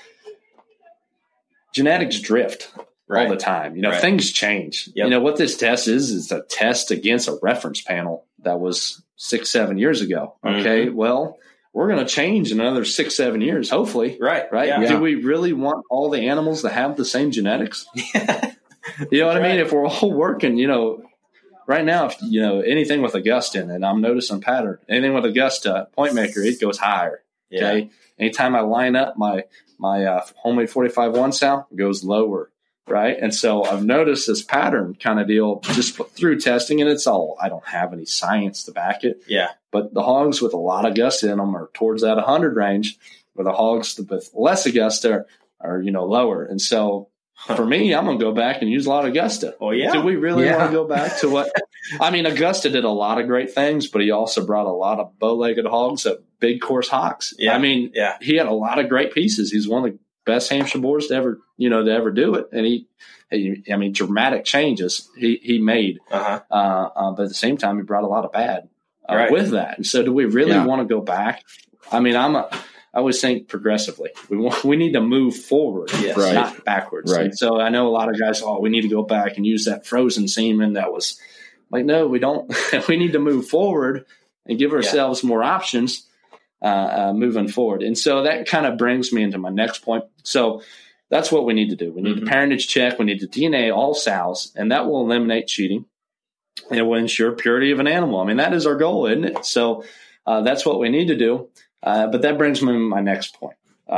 genetics drift all the time. Things change.
Yep.
What this test is a test against a reference panel that was 6-7 years ago. Okay, well, we're going to change in another 6-7 years, hopefully.
Right.
Yeah. Do we really want all the animals to have the same genetics? You know what I mean? If we're all working, right now, if anything with Augusta in it, I'm noticing pattern. Anything with Augusta, point maker, it goes higher. Okay. Yeah. Anytime I line up my homemade 45-1 sow, it goes lower. Right. And so I've noticed this pattern kind of deal just through testing, and I don't have any science to back it.
Yeah.
But the hogs with a lot of Augusta in them are towards that 100 range, where the hogs with less Augusta are lower. And so for me, I'm going to go back and use a lot of Augusta.
Oh, yeah.
Do we really want to go back to what? I mean, Augusta did a lot of great things, but he also brought a lot of bow-legged hogs at big course hocks.
Yeah.
I mean, he had a lot of great pieces. He's one of the best Hampshire boars to ever do it. And dramatic changes he made. But at the same time, he brought a lot of bad with that. And so do we really want to go back? I mean, I always think progressively. We need to move forward, not backwards.
Right.
And so I know a lot of guys, we need to go back and use that frozen semen that was like, no, we don't. We need to move forward and give ourselves more options moving forward. And so that kind of brings me into my next point. So that's what we need to do. We need to parentage check. We need to DNA all sows, and that will eliminate cheating. And it will ensure purity of an animal. I mean, that is our goal, isn't it? So that's what we need to do. But that brings me to my next point.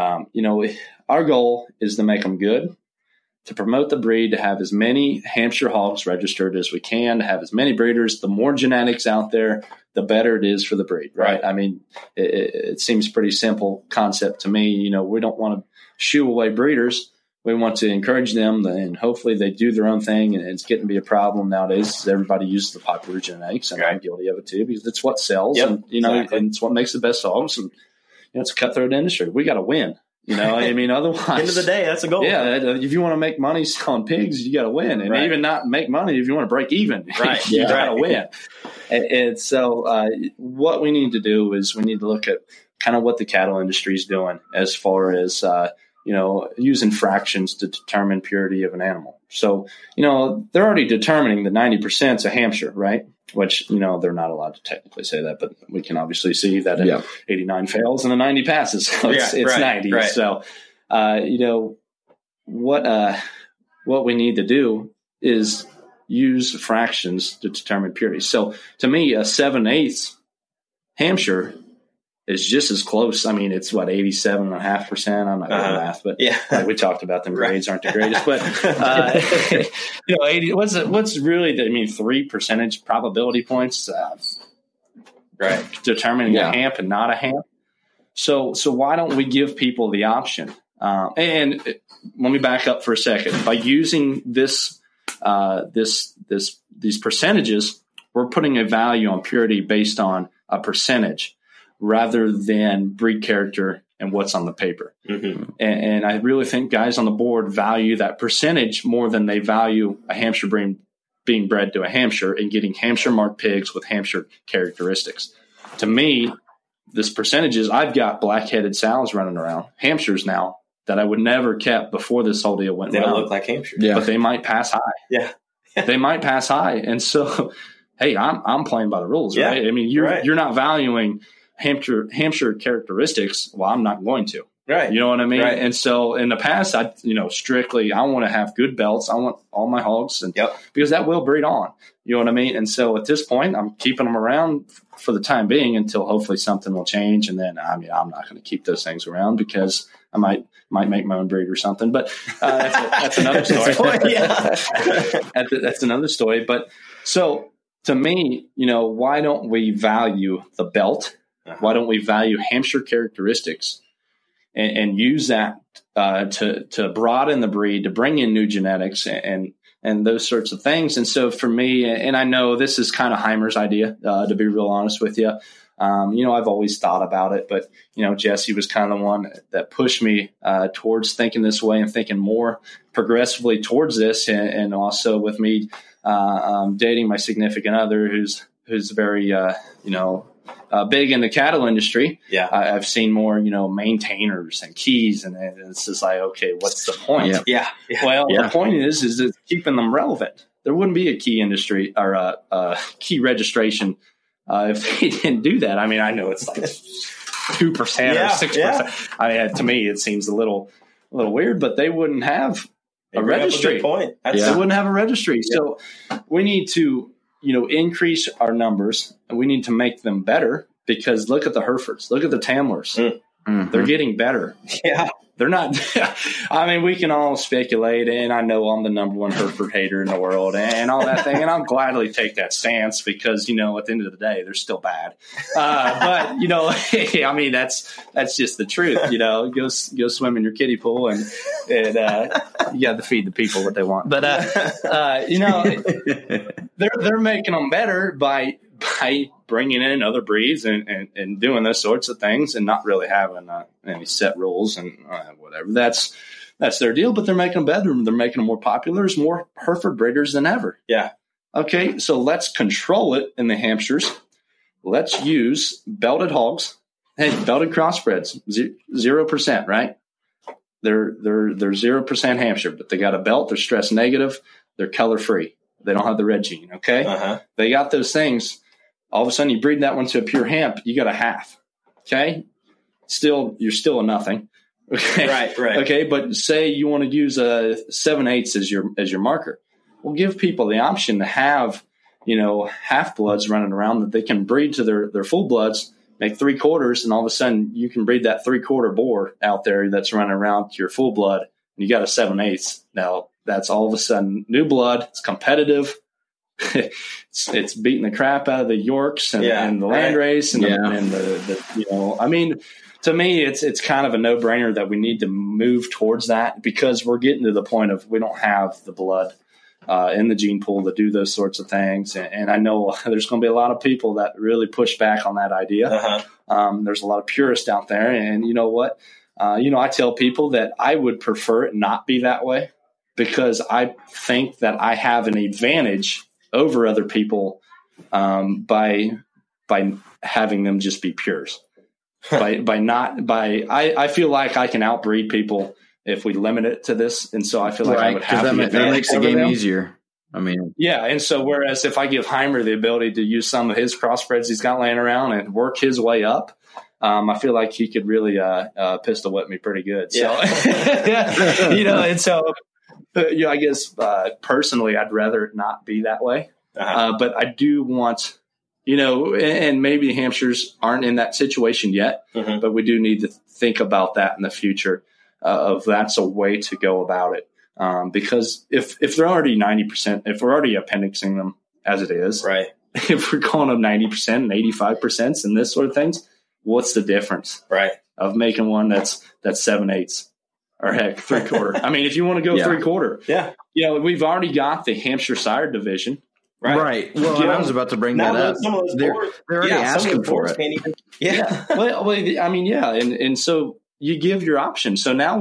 Our goal is to make them good, to promote the breed, to have as many Hampshire hogs registered as we can, to have as many breeders. The more genetics out there, the better it is for the breed, right? I mean, it seems pretty simple concept to me. We don't want to shoo away breeders. We want to encourage them, and hopefully they do their own thing. And it's getting to be a problem nowadays. Everybody uses the popular genetics, and I'm guilty of it too, because it's what sells, and and it's what makes the best hogs. And it's a cutthroat industry. We got to win. I mean, otherwise,
end of the day, that's a goal.
Yeah, if you want to make money selling pigs, you got to win, and even not make money if you want to break even,
right?
You got to win. And so, what we need to do is we need to look at kind of what the cattle industry is doing as far as using fractions to determine purity of an animal. So, they're already determining that 90% is a Hampshire, right? Which, they're not allowed to technically say that, but we can obviously see that 89 fails and the 90 passes. So it's 90. Right. So, what we need to do is use fractions to determine purity. So to me, a 7/8 Hampshire is just as close. I mean, it's 87.5%. I'm not good at math, but we talked about them grades aren't the greatest, but 80. What's really 3 percentage probability points, determining a hamp and not a hamp. So why don't we give people the option? And let me back up for a second. By using these percentages, we're putting a value on purity based on a percentage, rather than breed character and what's on the paper. Mm-hmm. And I really think guys on the board value that percentage more than they value a Hampshire breed being bred to a Hampshire and getting Hampshire marked pigs with Hampshire characteristics. To me, this percentages, I've got black-headed sows running around, Hampshires now, that I would never kept before this whole deal went
down. They
down.
don't look like Hampshire.
Yeah. But they might pass high.
Yeah.
They might pass high. And so, hey, I'm playing by the rules, right? I mean, you're not valuing Hampshire characteristics. Well, I'm not going to.
Right.
You know what I mean?
Right.
And so in the past, I strictly, I want to have good belts. I want all my hogs, and because that will breed on. You know what I mean? And so at this point, I'm keeping them around for the time being until hopefully something will change. And then, I'm not going to keep those things around because I might make my own breed or something. But that's another story. That's another story. But so to me, why don't we value the belt? Why don't we value Hampshire characteristics and use that to broaden the breed, to bring in new genetics and those sorts of things? And so for me, and I know this is kind of Heimer's idea, to be real honest with you. I've always thought about it, but, Jesse was kind of the one that pushed me towards thinking this way and thinking more progressively towards this. And also with me dating my significant other who's very, big in the cattle industry. Yeah. I've seen more, maintainers and keys, and it's just like, okay, what's the point?
Yeah.
Well, the point is it's keeping them relevant. There wouldn't be a key industry or a key registration if they didn't do that. I mean, I know it's like 2% or 6%. Yeah. To me, it seems a little weird, but they wouldn't have a registry.
Good point.
They wouldn't have a registry. Yeah. So we need to, increase our numbers, and we need to make them better, because look at the Herefords, look at the Tamlers. Mm-hmm. They're getting better. Yeah. They're not, I mean, we can all speculate, and I know I'm the number one Hereford hater in the world and all that thing, and I'll gladly take that stance because, at the end of the day, they're still bad. But, I mean, that's just the truth, go swim in your kiddie pool and you got to feed the people what they want. But, they're making them better by bringing in other breeds and doing those sorts of things and not really having any set rules and whatever. That's their deal, but they're making them better. They're making them more popular. There's more Hereford breeders than ever. Yeah. Okay, so let's control it in the Hampshires. Let's use belted hogs. Hey, belted crossbreds, 0%, right? They're 0% Hampshire, but they got a belt. They're stress negative. They're color free. They don't have the red gene. Okay. They got those things. All of a sudden, you breed that one to a pure hamp, you got a half. Okay, you're still a nothing. Okay, right. Okay, but say you want to use a 7/8 as your marker. We'll give people the option to have half bloods running around that they can breed to their full bloods, make 3/4, and all of a sudden you can breed that 3/4 boar out there that's running around to your full blood, and you got a 7/8. Now that's all of a sudden new blood. It's competitive. It's beating the crap out of the Yorks and the Landrace and the I mean, to me, it's kind of a no-brainer that we need to move towards that, because we're getting to the point of we don't have the blood in the gene pool to do those sorts of things. And I know there's going to be a lot of people that really push back on that idea. There's a lot of purists out there, and you know what? I tell people that I would prefer it not be that way, because I think that I have an advantage over other people by having them just be pures. I feel like I can outbreed people if we limit it to this, and so I feel like I would have
that makes the game easier. I mean,
yeah, and so whereas if I give Heimer the ability to use some of his crossbreds he's got laying around and work his way up, I feel like he could really pistol whip me pretty good. So, and so, I guess personally, I'd rather it not be that way. But I do want, and maybe the Hampshires aren't in that situation yet, but we do need to think about that in the future. Of that's a way to go about it, because if they're already 90%, if we're already appendixing them as it is,
right?
If we're calling them 90% and 85% and this sort of things, what's the difference,
right?
Of making one that's 7/8 or heck 3/4. I mean, if you want to go 3/4, we've already got the Hampshire Sire division.
Right. Well, I was about to bring that up. They're already asking for it.
Well, I mean, and so you give your option. So now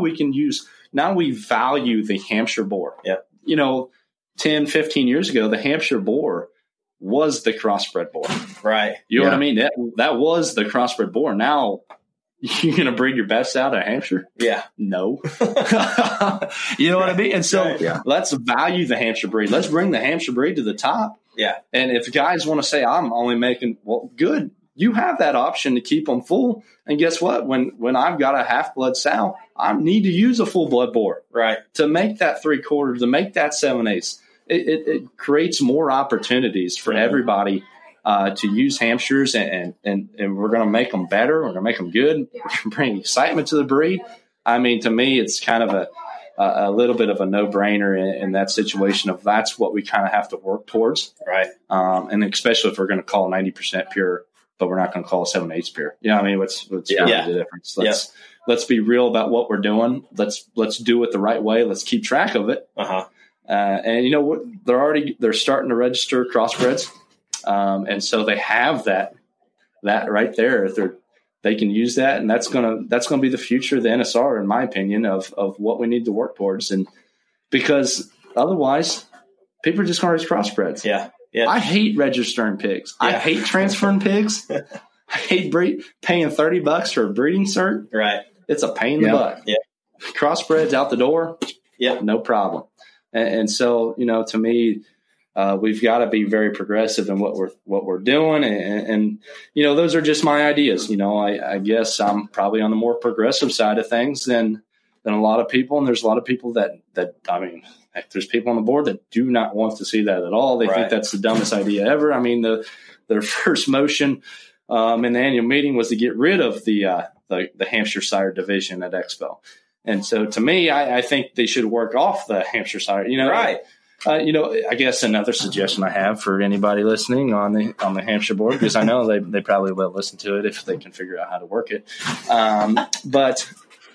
we value the Hampshire boar.
Yeah.
10, 15 years ago, the Hampshire boar was the crossbred boar.
Right.
You know what I mean? That was the crossbred boar. Now you're going to breed your best out of Hampshire?
Yeah.
No. You know what I mean? And so let's value the Hampshire breed. Let's bring the Hampshire breed to the top.
Yeah.
And if guys want to say, I'm only making, well, good. You have that option to keep them full. And guess what? When I've got a half-blood sow, I need to use a full-blood boar.
Right.
To make that 3/4, to make that 7/8. It creates more opportunities for everybody to use Hampshires, and we're going to make them better. We're going to make them good. We're going to bring excitement to the breed. I mean, to me, it's kind of a little bit of a no-brainer in that situation of that's what we kind of have to work towards.
Right.
And especially if we're going to call 90% pure, but we're not going to call 7/8 pure. I mean, what's really the difference? Let's be real about what we're doing. Let's do it the right way. Let's keep track of it. And you know what? They're starting to register crossbreds, and so they have that right there. They can use that, and that's gonna be the future of the NSR, in my opinion, of what we need to work towards. And because otherwise, people are just going to raise crossbreds.
Yeah.
I hate registering pigs. I hate transferring pigs. I hate paying $30 for a breeding cert.
Right.
It's a pain in the butt.
Yeah.
Crossbreds out the door.
Yeah.
No problem. And so, to me, we've got to be very progressive in what we're doing. And those are just my ideas. I guess I'm probably on the more progressive side of things than a lot of people. And there's a lot of people that I mean, heck, there's people on the board that do not want to see that at all. They think that's the dumbest idea ever. I mean, their first motion in the annual meeting was to get rid of the Hampshire Sire division at Expo. And so to me, I think they should work off the Hampshire Sire,
Right.
I guess another suggestion I have for anybody listening on the Hampshire board, because I know they probably will listen to it if they can figure out how to work it. But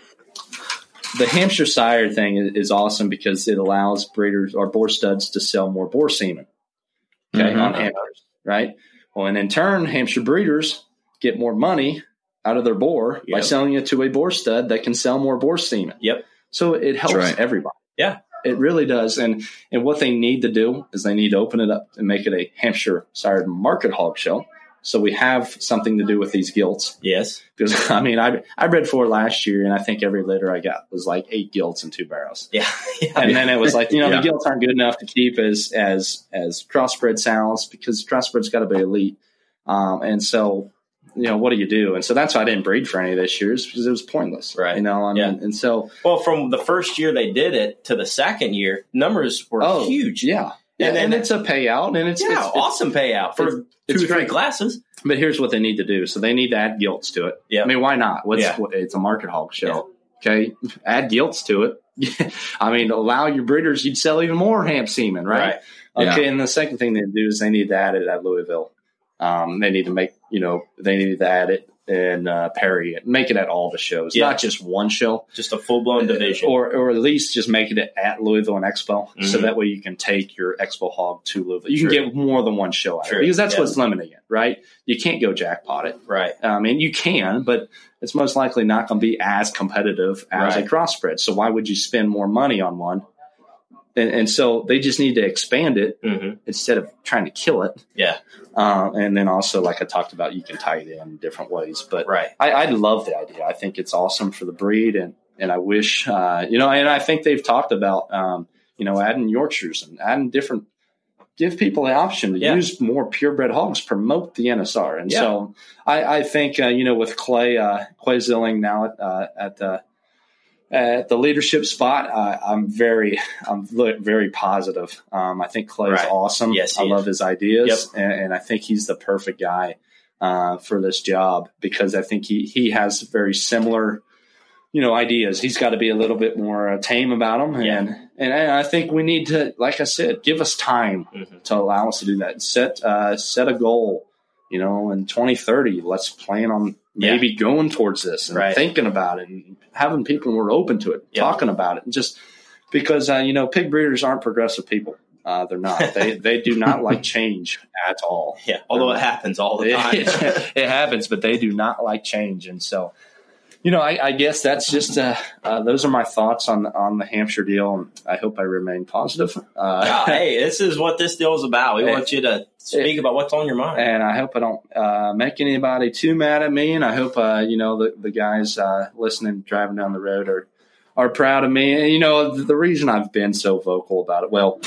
the Hampshire Sire thing is awesome because it allows breeders or boar studs to sell more boar semen. Okay. On Hampshires, right? Well, and in turn, Hampshire breeders get more money out of their boar by selling it to a boar stud that can sell more boar semen.
Yep.
So it helps everybody.
Yeah.
It really does. And what they need to do is they need to open it up and make it a Hampshire Sire market hog show. So we have something to do with these gilts.
Yes.
Because, I mean, I bred 4 last year, and I think every litter I got was like 8 gilts and 2 barrows.
Yeah.
And then it was like, the gilts aren't good enough to keep as crossbred sows because crossbred's got to be elite. And so, what do you do? And so that's why I didn't breed for any of this year's because it was pointless.
Right.
And so.
Well, from the first year they did it to the second year, numbers were huge.
Yeah. And it's a payout, and it's
awesome payout for 2 or 3 classes.
But here's what they need to do. So they need to add gilts to it.
Yeah.
I mean, why not? It's a market hog show. Yeah. Okay. Add gilts to it. I mean, allow your breeders, you'd sell even more ham semen, right?
Right.
Okay. Yeah. And the second thing they do is they need to add it at Louisville. They need to add it and parry it, make it at all the shows, not just one show,
just a full blown division,
or at least just make it at Louisville and Expo, so that way you can take your Expo hog to Louisville. You can get more than one show out of it, because that's what's limiting it, right? You can't go jackpot it,
right?
And you can, but it's most likely not going to be as competitive as a crossbred. So why would you spend more money on one? And so they just need to expand it instead of trying to kill it.
Yeah.
And then also, like I talked about, you can tie it in different ways. But I love the idea. I think it's awesome for the breed. And I wish, and I think they've talked about, adding Yorkshires and adding different, give people the option to use more purebred hogs, promote the NSR. And so I think, with Clay Zilling now at the leadership spot, I'm very positive. I think Clay is awesome.
Yes,
I love his ideas, and I think he's the perfect guy for this job, because I think he has very similar, ideas. He's got to be a little bit more tame about them, and I think we need to, like I said, give us time to allow us to do that. Set a goal, in 2030. Let's plan on maybe going towards this and thinking about it and having people more open to it, talking about it. And just because, pig breeders aren't progressive people. They're not. They do not like change at all.
Yeah, although it happens all the time.
It happens, but they do not like change. And so, I guess that's just those are my thoughts on the Hampshire deal. And I hope I remain positive.
Hey, this is what this deal is about. We want you to speak about what's on your mind.
And I hope I don't make anybody too mad at me. And I hope, the guys listening, driving down the road are proud of me. And, the reason I've been so vocal about it, well,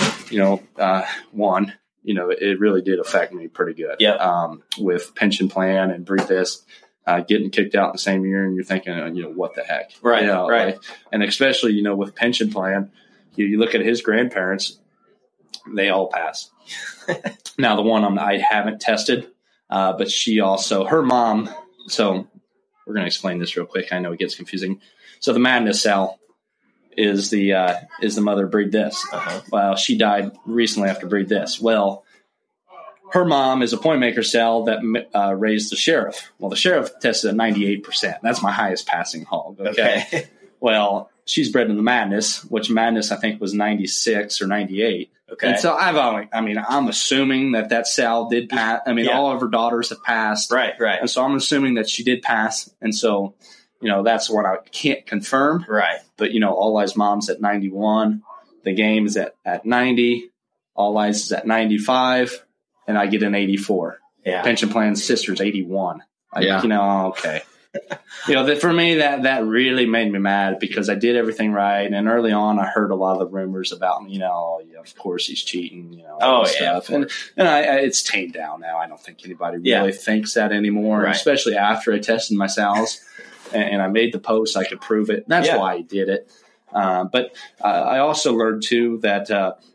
one, it really did affect me pretty good. With pension plan and breed this. Getting kicked out in the same year, and you're thinking, what the heck?
Right,
right. And especially, with pension plan, you look at his grandparents, they all pass. Now, the one I haven't tested, but she also, her mom, so we're going to explain this real quick. I know it gets confusing. So the Madness sow is the mother of Breed This. Well, she died recently after Breed This. Well, her mom is a point maker cell that raised the Sheriff. Well, the Sheriff tested at 98%. That's my highest passing hog. Okay. Well, she's bred in the Madness, which Madness I think was 96 or 98.
Okay.
And so I'm assuming that cell did pass. All of her daughters have passed.
Right.
And so I'm assuming that she did pass. And so, that's what I can't confirm.
Right.
But, All Eyes Mom's at 91. The game is at 90. All Eyes is at 95. And I get an 84.
Yeah.
Pension Plan's sister's 81. Okay. For me, that really made me mad, because I did everything right. And early on, I heard a lot of the rumors about, of course he's cheating, stuff. And it's tamed down now. I don't think anybody really thinks that anymore, especially after I tested my sows and I made the post, I could prove it. That's why I did it. But I also learned too that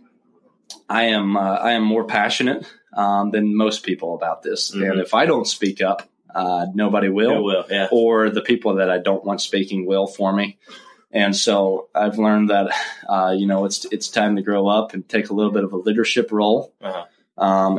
I am more passionate than most people about this. And if I don't speak up, nobody will. Or the people that I don't want speaking will for me. And so I've learned that, it's time to grow up and take a little bit of a leadership role. I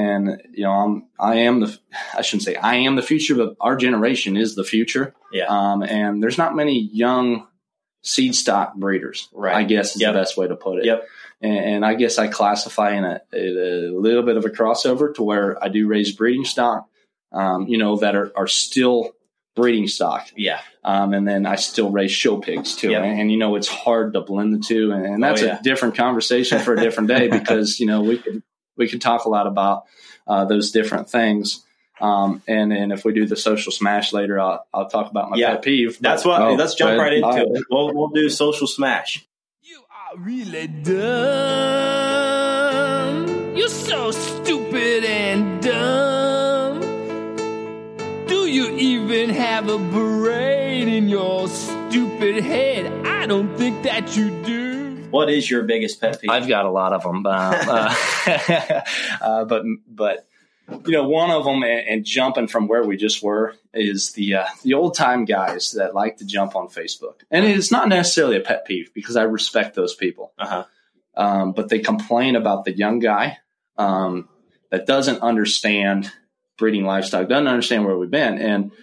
am the future, but our generation is the future. And there's not many young seed stock breeders, I guess is the best way to put it. And I guess I classify in a little bit of a crossover to where I do raise breeding stock, that are still breeding stock. And then I still raise show pigs too. And it's hard to blend the two. And that's a different conversation for a different day, because, we could talk a lot about those different things. And if we do the social smash later, I'll talk about my pet peeve.
Let's jump right into it. We'll do social smash.
Really dumb. You're so stupid and dumb. Do you even have a brain in your stupid head? I don't think that you do.
What is your biggest pet peeve?
I've got a lot of them, but one of them, and jumping from where we just were, is the old time guys that like to jump on Facebook. And it's not necessarily a pet peeve, because I respect those people. But they complain about the young guy that doesn't understand breeding livestock, doesn't understand where we've been.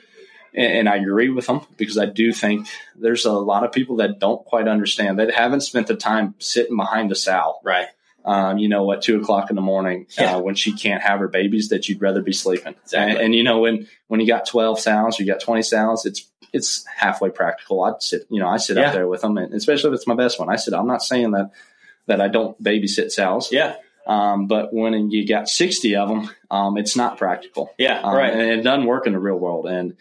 And I agree with them, because I do think there's a lot of people that don't quite understand, that haven't spent the time sitting behind a sow.
Right.
At 2:00 in the morning, when she can't have her babies, that you'd rather be sleeping.
Exactly.
And when you got 12 sows, you got 20 sows, it's halfway practical. I sit up there with them, and especially if it's my best one. I'm not saying that I don't babysit sows.
Yeah.
But when you got 60 of them, it's not practical.
Yeah. Right.
And it doesn't work in the real world. And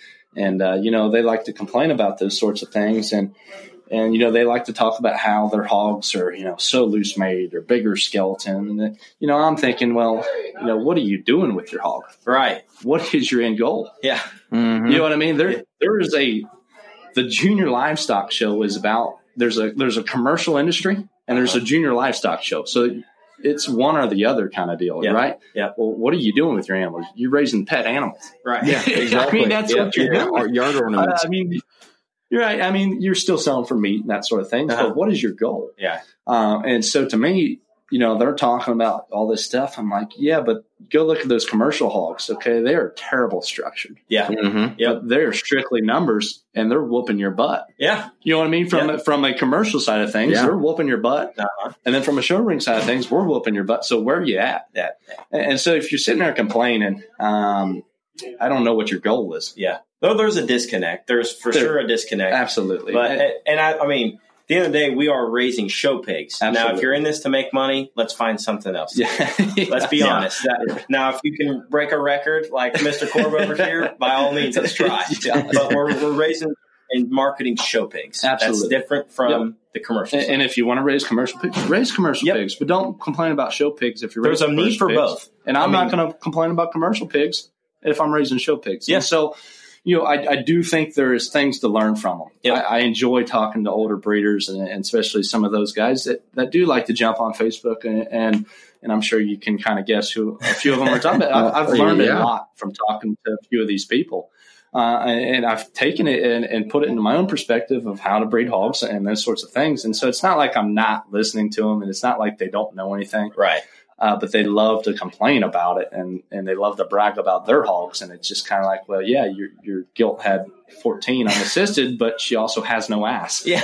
they like to complain about those sorts of things. And they like to talk about how their hogs are, so loose made or bigger skeleton. And, I'm thinking, well, what are you doing with your hog?
Right.
What is your end goal?
Yeah.
Mm-hmm.
You know what I mean? There is the junior livestock show is about, there's a commercial industry and there's a junior livestock show. So it's one or the other kind of deal, right?
Yeah.
Well, what are you doing with your animals? You're raising pet animals.
Right.
Yeah, exactly.
That's what you're doing.
Or yard ornaments.
You're right. You're still selling for meat and that sort of thing. But what is your goal?
Yeah.
And so to me, they're talking about all this stuff. I'm like, yeah, but go look at those commercial hogs. Okay. They are terrible structured.
Yeah.
Mm-hmm.
Yep.
But they're strictly numbers and they're whooping your butt.
Yeah.
You know what I mean? From a commercial side of things, they're whooping your butt.
Uh-huh.
And then from a show ring side of things, we're whooping your butt. So where are you at?
Yeah.
And so if you're sitting there complaining, I don't know what your goal is.
Yeah. Though there's a disconnect. There's for sure a disconnect.
Absolutely.
But at the end of the day, we are raising show pigs.
Absolutely.
Now, if you're in this to make money, let's find something else.
Yeah.
Let's be honest. Now, if you can break a record like Mr. Corb over here, by all means, let's try. But we're raising and marketing show pigs.
Absolutely.
That's different from the commercial side.
And if you want to raise commercial pigs, raise commercial pigs. But don't complain about show pigs if you're raising
There's a need for
pigs.
both.
And I'm not going to complain about commercial pigs if I'm raising show pigs.
Yeah.
And so, I do think there is things to learn from them.
Yep.
I enjoy talking to older breeders and especially some of those guys that do like to jump on Facebook and I'm sure you can kind of guess who a few of them are talking about. I've learned a lot from talking to a few of these people. And I've taken it and put it into my own perspective of how to breed hogs and those sorts of things. And so it's not like I'm not listening to them and it's not like they don't know anything.
Right.
But they love to complain about it and they love to brag about their hogs. And it's just kind of like, well, yeah, your gilt had 14 unassisted, but she also has no ass.
Yeah.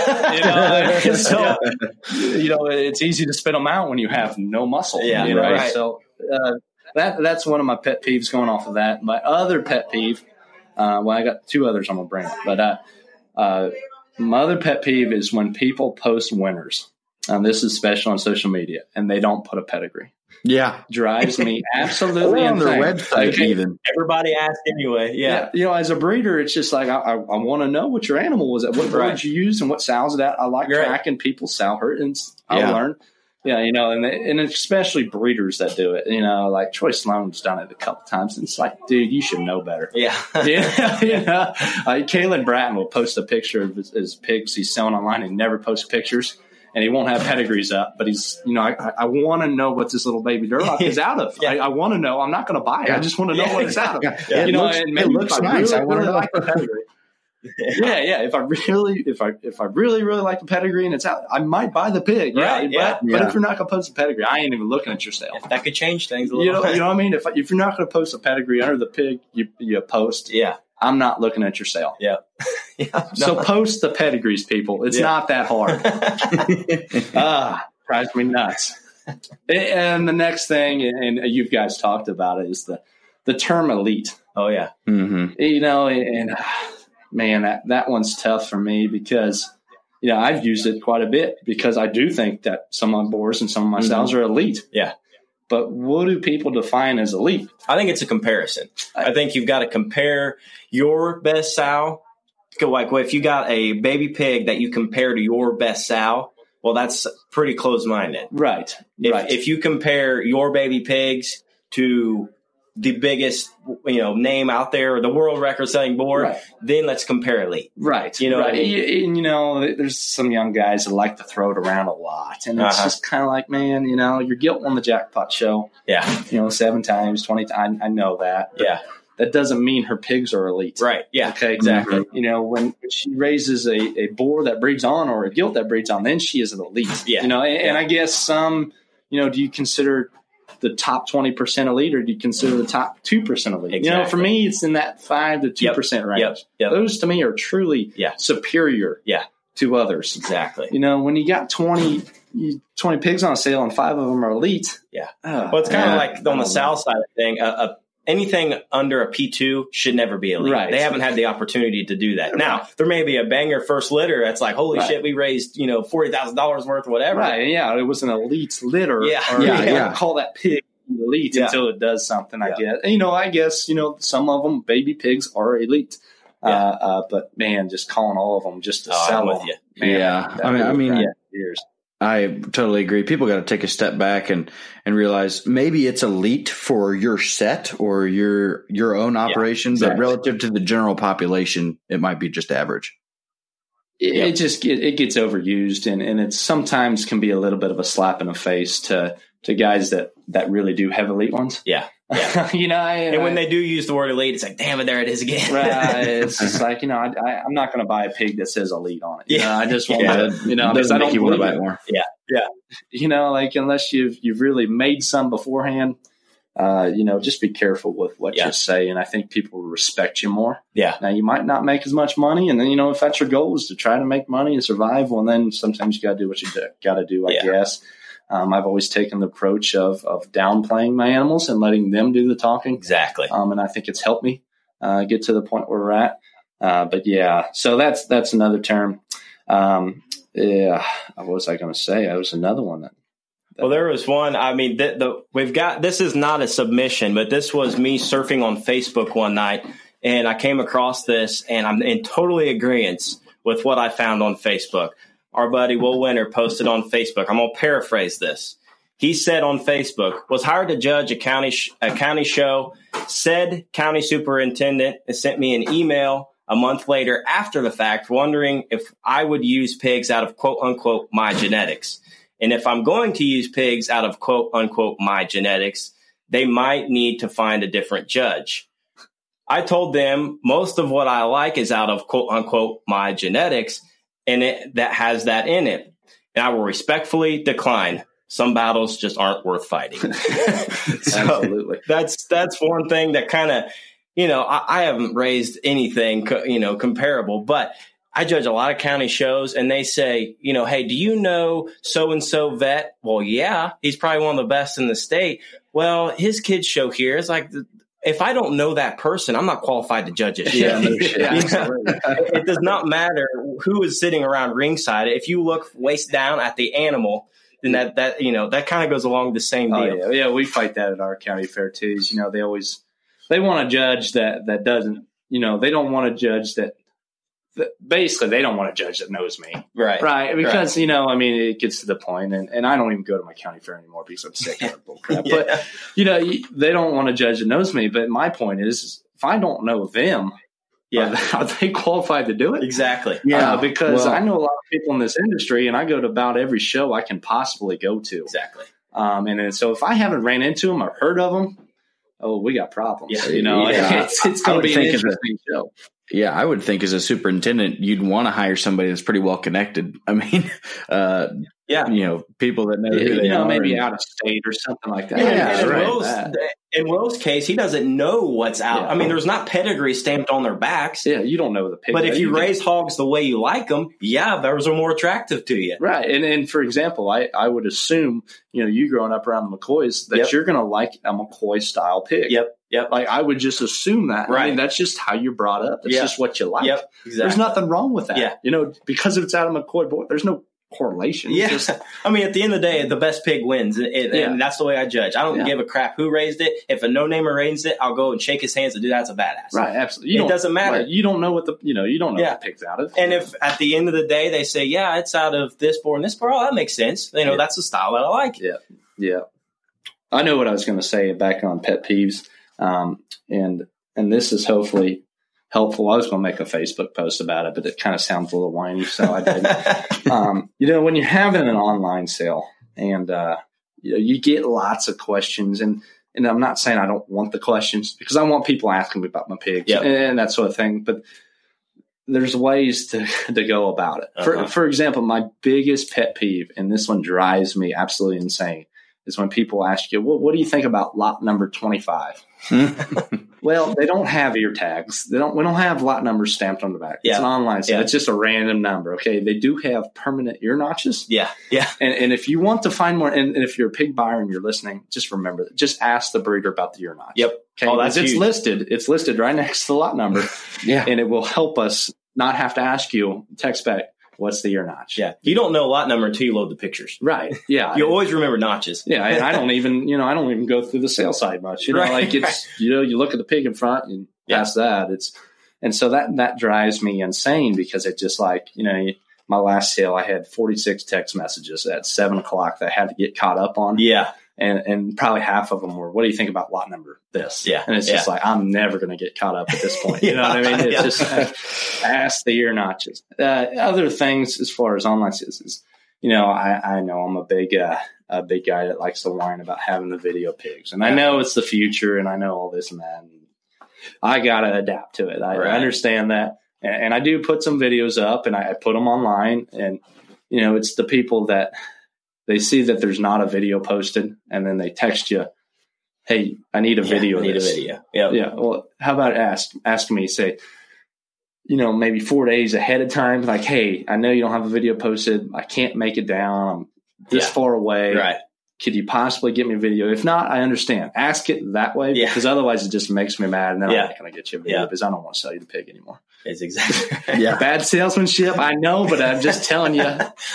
So, it's easy to spit them out when you have no muscle.
Yeah.
Right. So that's one of my pet peeves going off of that. My other pet peeve, I got two others I'm going to bring up. But my other pet peeve is when people post winners. This is special on social media, and they don't put a pedigree.
Yeah.
Drives me absolutely
on their
insane.
website even.
Everybody asked anyway. Yeah.
As a breeder, it's just like I want to know what your animal was at, what birds you used, and what sows it at. I like tracking people's sow herd, and I learn. Yeah, and especially breeders that do it. Like Troy Sloan's done it a couple times, and it's like, dude, you should know better.
Yeah.
Kalen Bratton will post a picture of his pigs he's selling online and never posts pictures. And he won't have pedigrees up, but he's, I want to know what this little baby Durlock is out of. Yeah. I want to know. I'm not going to buy it. I just want to know what it's out of.
Yeah. It looks nice. I want to like the pedigree.
Yeah. If I really like the pedigree and it's out, I might buy the pig. Right. Yeah. But if you're not going to post a pedigree, I ain't even looking at your sale.
That could change things a little bit.
You know what I mean? If you're not going to post a pedigree under the pig, you post.
Yeah.
I'm not looking at your sale.
Yeah.
So post the pedigrees, people. It's not that hard. Drives me nuts. And the next thing, and you guys talked about it, is the term elite.
Oh, yeah.
Mm-hmm. Man, that one's tough for me because, I've used it quite a bit because I do think that some of my boars and some of my sows are elite.
Yeah.
But what do people define as elite?
I think it's a comparison. I think you've got to compare your best sow. Like, if you got a baby pig that you compare to your best sow, well, that's pretty close-minded.
Right.
If you compare your baby pigs to the biggest, name out there, or the world record-setting boar, then let's compare elite.
Right. There's some young guys that like to throw it around a lot, and it's just kind of like, man, your gilt won the jackpot show.
Yeah.
7 times, 20 times. I know that.
Yeah.
That doesn't mean her pigs are elite.
Right. Yeah.
Okay.
Exactly.
When she raises a boar that breeds on or a gilt that breeds on, then she is an elite.
Yeah.
And I guess some, do you consider the top 20% elite, or do you consider the top 2% elite?
Exactly.
You know, for me, it's in that 5 to 2% range.
Yep.
Those to me are truly superior to others.
Exactly.
You know, when you got 20 pigs on sale and 5 of them are elite.
Yeah. Well, it's kind of like on the south side of the thing, anything under a P2 should never be elite.
Right.
They haven't had the opportunity to do that. Now, there may be a banger first litter that's like, holy shit, we raised, $40,000 worth or whatever.
Right. Yeah. It was an elite litter.
Yeah.
Call that pig elite until it does something, I guess. And, I guess, some of them, baby pigs are elite. But man, just calling all of them just to sell them.
You.
Man,
I mean,
years.
I totally agree. People got to take a step back and realize maybe it's elite for your set or your own operation, but relative to the general population, it might be just average.
It gets overused, and it sometimes can be a little bit of a slap in the face to guys that really do have elite ones.
Yeah.
And
when they do use the word elite, it's like, damn it, there it is again.
Right. It's just like, I'm not going to buy a pig that says elite on it. I just want to,
because I don't want to buy it more.
Yeah.
Unless you've really made some beforehand, just be careful with what you say. And I think people will respect you more.
Yeah.
Now you might not make as much money. And then, if that's your goal is to try to make money and survive, well, then sometimes you got to do what you got to do, I guess. I've always taken the approach of downplaying my animals and letting them do the talking.
Exactly.
And I think it's helped me get to the point where we're at. So that's another term. What was I going to say? There was another one
well, there was one. I mean, we've got, this is not a submission, but this was me surfing on Facebook one night, and I came across this, and I'm in totally agreement with what I found on Facebook. Our buddy Will Winter posted on Facebook. I'm going to paraphrase this. He said on Facebook, was hired to judge a county show, said county superintendent sent me an email a month later after the fact, wondering if I would use pigs out of quote unquote my genetics. And if I'm going to use pigs out of quote unquote my genetics, they might need to find a different judge. I told them most of what I like is out of quote unquote my genetics, and that has that in it. And I will respectfully decline. Some battles just aren't worth fighting.
Absolutely.
That's one thing that kind of, I haven't raised anything, comparable, but I judge a lot of county shows, and they say, hey, do you know so-and-so vet? Well, yeah, he's probably one of the best in the state. Well, his kids show here. It's like, if I don't know that person, I'm not qualified to judge it. It does not matter who is sitting around ringside. If you look waist down at the animal, then that kind of goes along the same deal.
Yeah, we fight that at our county fair too. They want a judge that doesn't, they don't want a judge that basically they don't want a judge that knows me. Right. Because, it gets to the point, and I don't even go to my county fair anymore because I'm sick of that bull crap. But, they don't want a judge that knows me. But my point is if I don't know them, are they qualified to do it?
Exactly.
Yeah. Because I know a lot of people in this industry, and I go to about every show I can possibly go to.
Exactly.
And so if I haven't ran into them or heard of them, we got problems. It's going to be an interesting show.
Yeah, I would think as a superintendent, you'd want to hire somebody that's pretty well connected. I mean, people that know who they are.
Maybe out of state or something like that.
In Will's case, he doesn't know what's out.
Yeah.
I mean, there's not pedigree stamped on their backs.
Yeah, you don't know the pig.
But if you raise hogs the way you like them, those are more attractive to you.
Right. And for example, I would assume, you growing up around the McCoys, that you're going to like a McCoy-style pig.
Yep.
Like I would just assume that.
Right.
I mean, that's just how you're brought up. It's just what you like.
Yep, exactly.
There's nothing wrong with that.
Yeah.
Because it's out of McCoy boy, there's no correlation.
Yeah. I mean, at the end of the day, the best pig wins. And that's the way I judge. I don't give a crap who raised it. If a no-namer raised it, I'll go and shake his hands and do that's a badass.
Right. Absolutely.
It doesn't matter.
Right, you don't know what you don't know what the pig's out of.
And if at the end of the day they say, it's out of this boar and this boar, that makes sense. That's the style that I like.
Yeah. I know what I was going to say back on pet peeves. And this is hopefully helpful. I was going to make a Facebook post about it, but it kind of sounds a little whiny, so I didn't. When you're having an online sale and, you get lots of questions, and I'm not saying I don't want the questions because I want people asking me about my pigs and that sort of thing, but there's ways to go about it. For example, my biggest pet peeve, and this one drives me absolutely insane, is when people ask you, well, what do you think about lot number 25? Well, they don't have ear tags. We don't have lot numbers stamped on the back. It's an online sale. It's just a random number. Okay. They do have permanent ear notches.
Yeah. Yeah.
And if you want to find more, and if you're a pig buyer and you're listening, just remember that. Just ask the breeder about the ear notch.
Yep.
Okay.
Oh, that's
it's
huge.
listed. It's listed right next to the lot number.
Yeah.
And it will help us not have to ask you, text back, what's the ear notch?
Yeah. You don't know lot number until you load the pictures.
Right. Yeah.
You always remember notches.
Yeah. And I don't even go through the sales side much.
Right.
You look at the pig in front and past that. And so that drives me insane because it just like, my last sale, I had 46 text messages at 7:00 that I had to get caught up on.
Yeah.
And probably half of them were, what do you think about lot number this?
Yeah.
And it's just like, I'm never going to get caught up at this point. You know what I mean? It's just ask the ear notches. Other things as far as online sales is, I know I'm a big guy that likes to whine about having the video pigs. And I know it's the future and I know all this and that. And I got to adapt to it. I understand that. And I do put some videos up and I put them online. And, it's the people that they see that there's not a video posted and then they text you, hey, I need a video.
I need a video. Yep.
Yeah. Well, how about ask me, say, maybe 4 days ahead of time, like, hey, I know you don't have a video posted. I can't make it down. I'm this far away.
Right.
Could you possibly get me a video? If not, I understand. Ask it that way because otherwise it just makes me mad and then I'm not going to get you a video because I don't want to sell you the pig anymore.
It's exactly right.
Yeah. Bad salesmanship. I know, but I'm just telling you.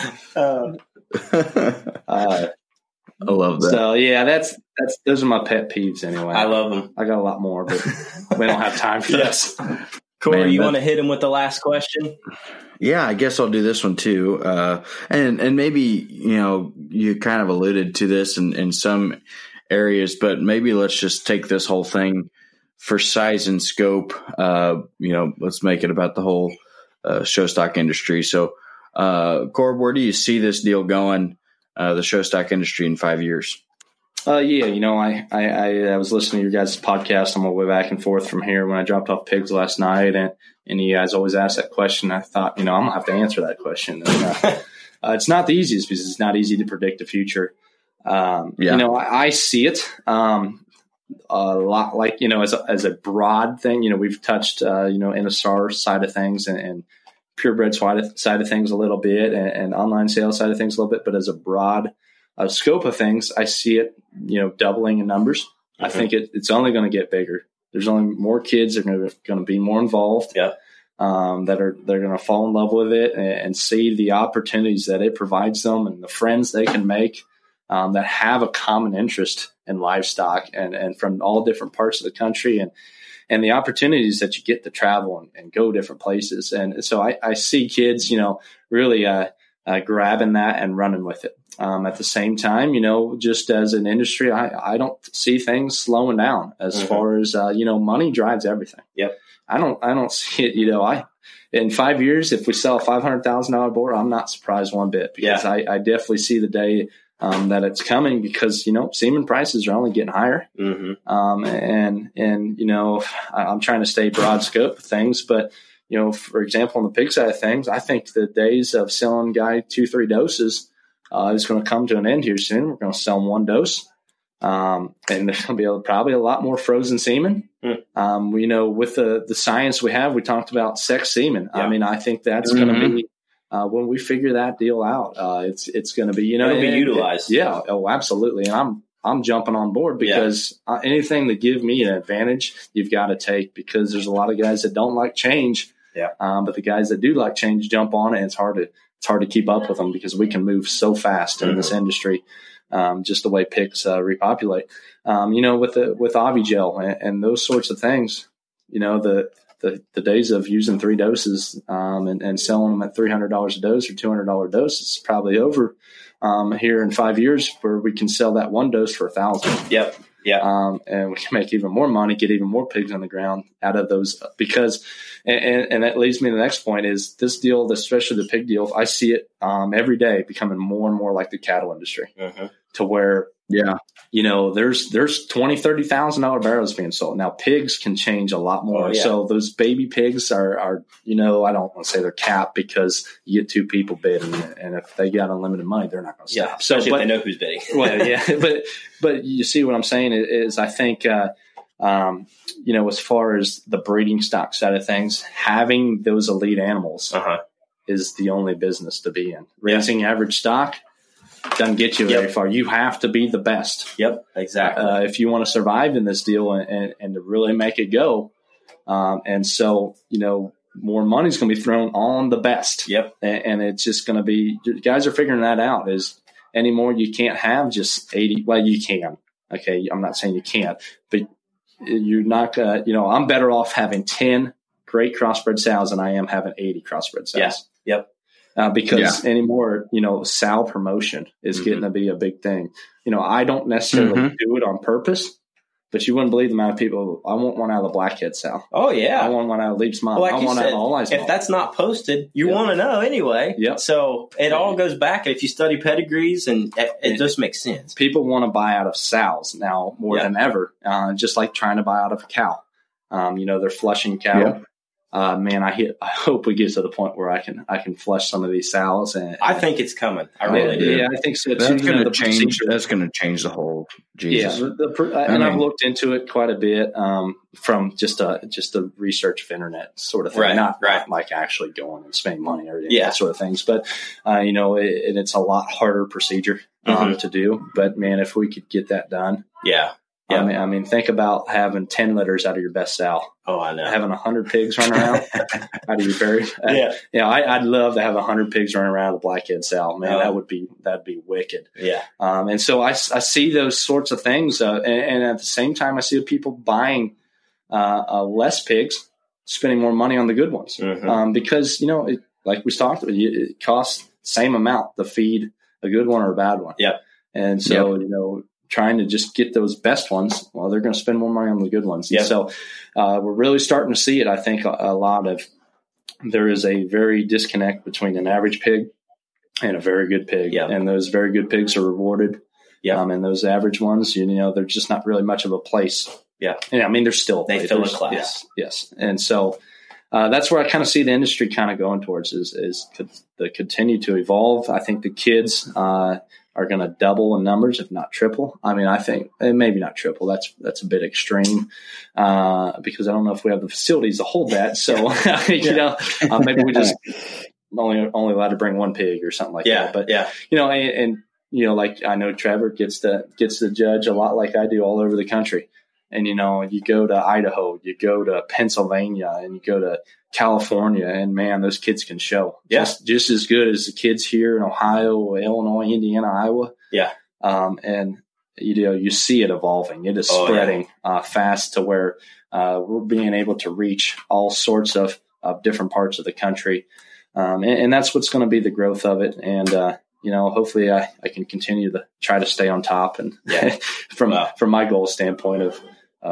I love that.
So that's those are my pet peeves anyway.
I love them.
I got a lot more, but we don't have time for this.
Corey, you want to hit him with the last question?
Yeah, I guess I'll do this one too. And maybe, you kind of alluded to this in some areas, but maybe let's just take this whole thing for size and scope. Let's make it about the whole show stock industry. So, Corb, where do you see this deal going, the show stock industry in 5 years?
I was listening to your guys' podcast on my way back and forth from here when I dropped off pigs last night, and you guys always ask that question. I thought, I'm gonna have to answer that question. And, it's not the easiest because it's not easy to predict the future. I see it a lot like as a broad thing. We've touched NSR side of things and purebred side of things a little bit, and online sales side of things a little bit, but as a broad scope of things, I see it, doubling in numbers. Mm-hmm. I think it's only going to get bigger. There's only more kids that are going to be more involved. Yeah. They're going to fall in love with it and see the opportunities that it provides them and the friends they can make that have a common interest in livestock and from all different parts of the country and the opportunities that you get to travel and go different places. And so I see kids, really grabbing that and running with it. At the same time, just as an industry, I don't see things slowing down as far as, money drives everything. Yep. I don't see it, in 5 years, if we sell a $500,000 boar, I'm not surprised one bit because I definitely see the day that it's coming because, semen prices are only getting higher. Mm-hmm. I'm trying to stay broad scope of things, but, for example, on the pig side of things, I think the days of selling guy 2-3 doses is going to come to an end here soon. We're going to sell them 1 dose. And there's going to be probably a lot more frozen semen. With the science we have, we talked about sex semen. Yeah. I mean, I think that's going to be, when we figure that deal out, it's going to be,
it'll be utilized.
Yeah. Oh, absolutely. And I'm jumping on board because anything that give me an advantage, you've got to take because there's a lot of guys that don't like change. Yeah. But the guys that do like change jump on it. And it's hard to keep up with them because we can move so fast in this industry. Just the way pigs repopulate, with Avigel and those sorts of things, the days of using 3 doses and selling them at $300 a dose or $200 a dose is probably over here in 5 years where we can sell that 1 dose for $1,000. Yep. Yeah. And we can make even more money, get even more pigs on the ground out of those because, and that leads me to the next point is this deal, especially the pig deal. I see it every day becoming more and more like the cattle industry to where
Yeah.
There's $20,000-$30,000 barrels being sold. Now pigs can change a lot more.
Oh, yeah.
So those baby pigs are, I don't want to say they're capped because you get 2 people bidding, and if they got unlimited money, they're not going to stop.
Yeah, especially if they know who's bidding.
Well, yeah, but you see what I'm saying is I think, as far as the breeding stock side of things, having those elite animals is the only business to be in. Raising average stock doesn't get you very far. You have to be the best.
Yep, exactly.
If you want to survive in this deal and to really make it go. And so, more money's going to be thrown on the best.
Yep.
And it's just going to be, guys are figuring that out is anymore. You can't have just 80. Well, you can. Okay. I'm not saying you can't, but you're not going to, I'm better off having 10 great crossbred sows than I am having 80 crossbred sows.
Yeah. Yep.
Because anymore, sow promotion is getting to be a big thing. I don't necessarily do it on purpose, but you wouldn't believe the amount of people. I want one out of the blackhead sow.
Oh yeah,
I want one out of Leap's mom.
Well,
I want out of All Eyes mom.
If that's not posted, you want to know anyway.
Yep.
So it all goes back. If you study pedigrees, and it just makes sense.
People want to buy out of sows now more than ever, just like trying to buy out of a cow. They're flushing cattle. Yep. Man, I hope we get to the point where I can flush some of these sows. And
I think it's coming. I really do.
Yeah, I think so.
That's going to change. That's going to change the whole. Jesus.
Yeah, I've looked into it quite a bit from just a research of internet sort of thing,
right,
not like actually going and spending money or that sort of things. But it's a lot harder procedure to do. But man, if we could get that done,
yeah.
I mean, think about having 10 litters out of your best sow.
Oh, I know.
Having 100 pigs running around out of your berry. I'd love to have 100 pigs running around the blackhead sow. Man, that'd be wicked.
Yeah.
And so I see those sorts of things, and at the same time, I see people buying less pigs, spending more money on the good ones, because like we talked about, it costs the same amount to feed a good one or a bad one.
Yep.
And so trying to just get those best ones, well, they're going to spend more money on the good ones.
Yep.
And so we're really starting to see it. I think a lot of there is a very disconnect between an average pig and a very good pig.
Yep.
And those very good pigs are rewarded.
Yeah.
And those average ones, they're just not really much of a place.
Yeah.
And I mean, they're still
they fill a class.
Yes. And so that's where I kind of see the industry kind of going towards is to continue to evolve. I think the kids are going to double in numbers, if not triple. I mean, I think maybe not triple. That's a bit extreme because I don't know if we have the facilities to hold that. So, maybe we just only allowed to bring 1 pig or something like that. But, like I know Trevor gets to judge a lot like I do all over the country. And, you go to Idaho, you go to Pennsylvania, and you go to California, and man, those kids can show just as good as the kids here in Ohio, Illinois, Indiana, Iowa.
Yeah.
And you see it evolving. It is spreading fast to where we're being able to reach all sorts of different parts of the country. And that's what's going to be the growth of it. And, hopefully I can continue to try to stay on top and from my goal standpoint of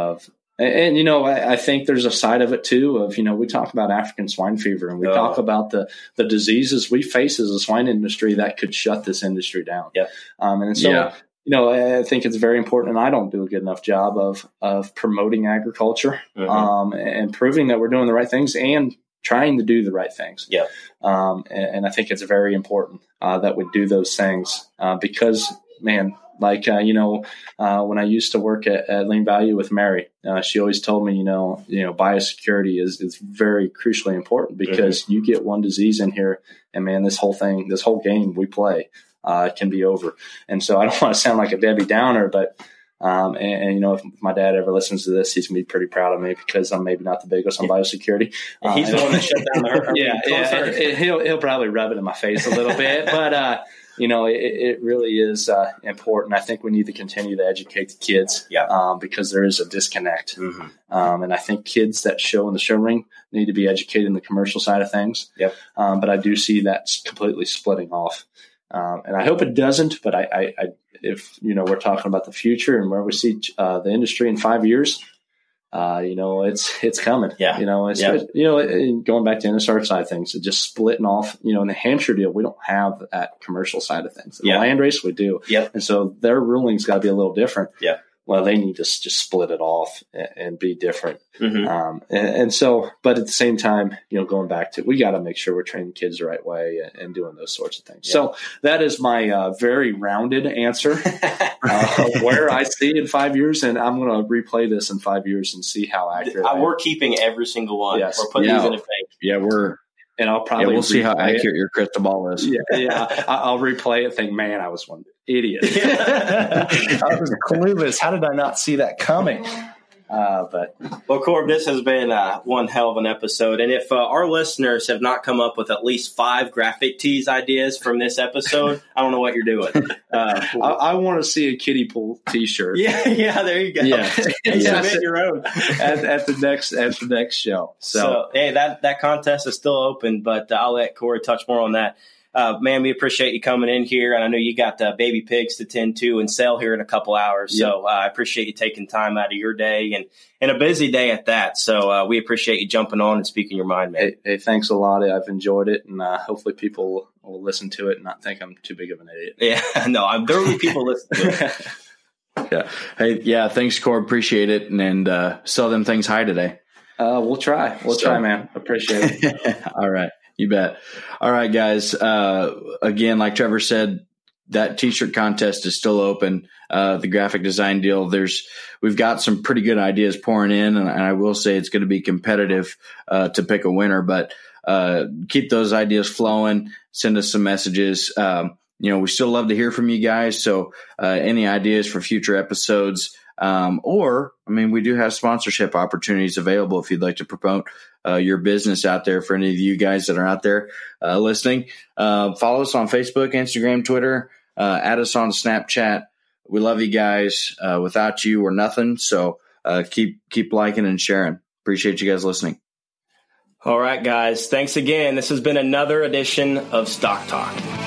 I think there's a side of it too of, we talk about African swine fever and we talk about the diseases we face as a swine industry that could shut this industry down.
Yeah.
And so, I think it's very important, and I don't do a good enough job of promoting agriculture, and proving that we're doing the right things and trying to do the right things.
Yeah.
And I think it's very important that we do those things because, man, like, when I used to work at Lean Value with Mary, she always told me, biosecurity is very crucially important because you get one disease in here and man, this whole game we play can be over. And so I don't want to sound like a Debbie Downer, but if my dad ever listens to this, he's going to be pretty proud of me because I'm maybe not the biggest on biosecurity.
He's the one that shut down the
he'll probably rub it in my face a little bit, but it really is important. I think we need to continue to educate the kids because there is a disconnect. And I think kids that show in the show ring need to be educated in the commercial side of things.
Yep.
But I do see that completely splitting off. And I hope it doesn't, but I if we're talking about the future and where we see the industry in 5 years, it's coming.
Yeah.
Going back to the NSR side of things, just splitting off, in the Hampshire deal, we don't have that commercial side of things. The land race we do.
Yep.
And so their ruling's got to be a little different.
Yeah.
Well, they need to just split it off and be different.
Mm-hmm.
But at the same time, going back to, we got to make sure we're training kids the right way and doing those sorts of things. Yeah. So that is my very rounded answer of where I see in 5 years. And I'm going to replay this in 5 years and see how accurate
we're keeping every single one.
Yes.
We're putting these in a bank.
Yeah,
and I'll probably
we'll see how accurate your crystal ball is.
Yeah. I'll replay it. Think, man, I was one idiot.
I was clueless. How did I not see that coming?
Well, Corb, this has been one hell of an episode. And if our listeners have not come up with at least 5 graphic tees ideas from this episode, I don't know what you're doing.
I want to see a kiddie pool T-shirt.
Yeah, there you go.
Yeah,
Submit your own
at the next show.
So hey, that contest is still open, but I'll let Corey touch more on that. Man, we appreciate you coming in here, and I know you got baby pigs to tend to and sell here in a couple hours. Yep. So I appreciate you taking time out of your day and a busy day at that. So we appreciate you jumping on and speaking your mind, man.
Hey, thanks a lot. I've enjoyed it, and hopefully people will listen to it and not think I'm too big of an idiot.
Yeah, no, there will be people listening to it.
Yeah. Hey, yeah, thanks, Corb. Appreciate it, and sell them things high today.
We'll try. We'll try, man. Appreciate it.
All right. You bet. All right, guys. Again, like Trevor said, that T-shirt contest is still open. The graphic design deal, we've got some pretty good ideas pouring in, and I will say it's going to be competitive to pick a winner. But keep those ideas flowing. Send us some messages. We still love to hear from you guys. So any ideas for future episodes? We do have sponsorship opportunities available if you'd like to promote your business out there for any of you guys that are out there listening. Follow us on Facebook, Instagram, Twitter, add us on Snapchat. We love you guys. Without you, we're nothing. So keep liking and sharing. Appreciate you guys listening.
All right, guys. Thanks again. This has been another edition of Stock Talk.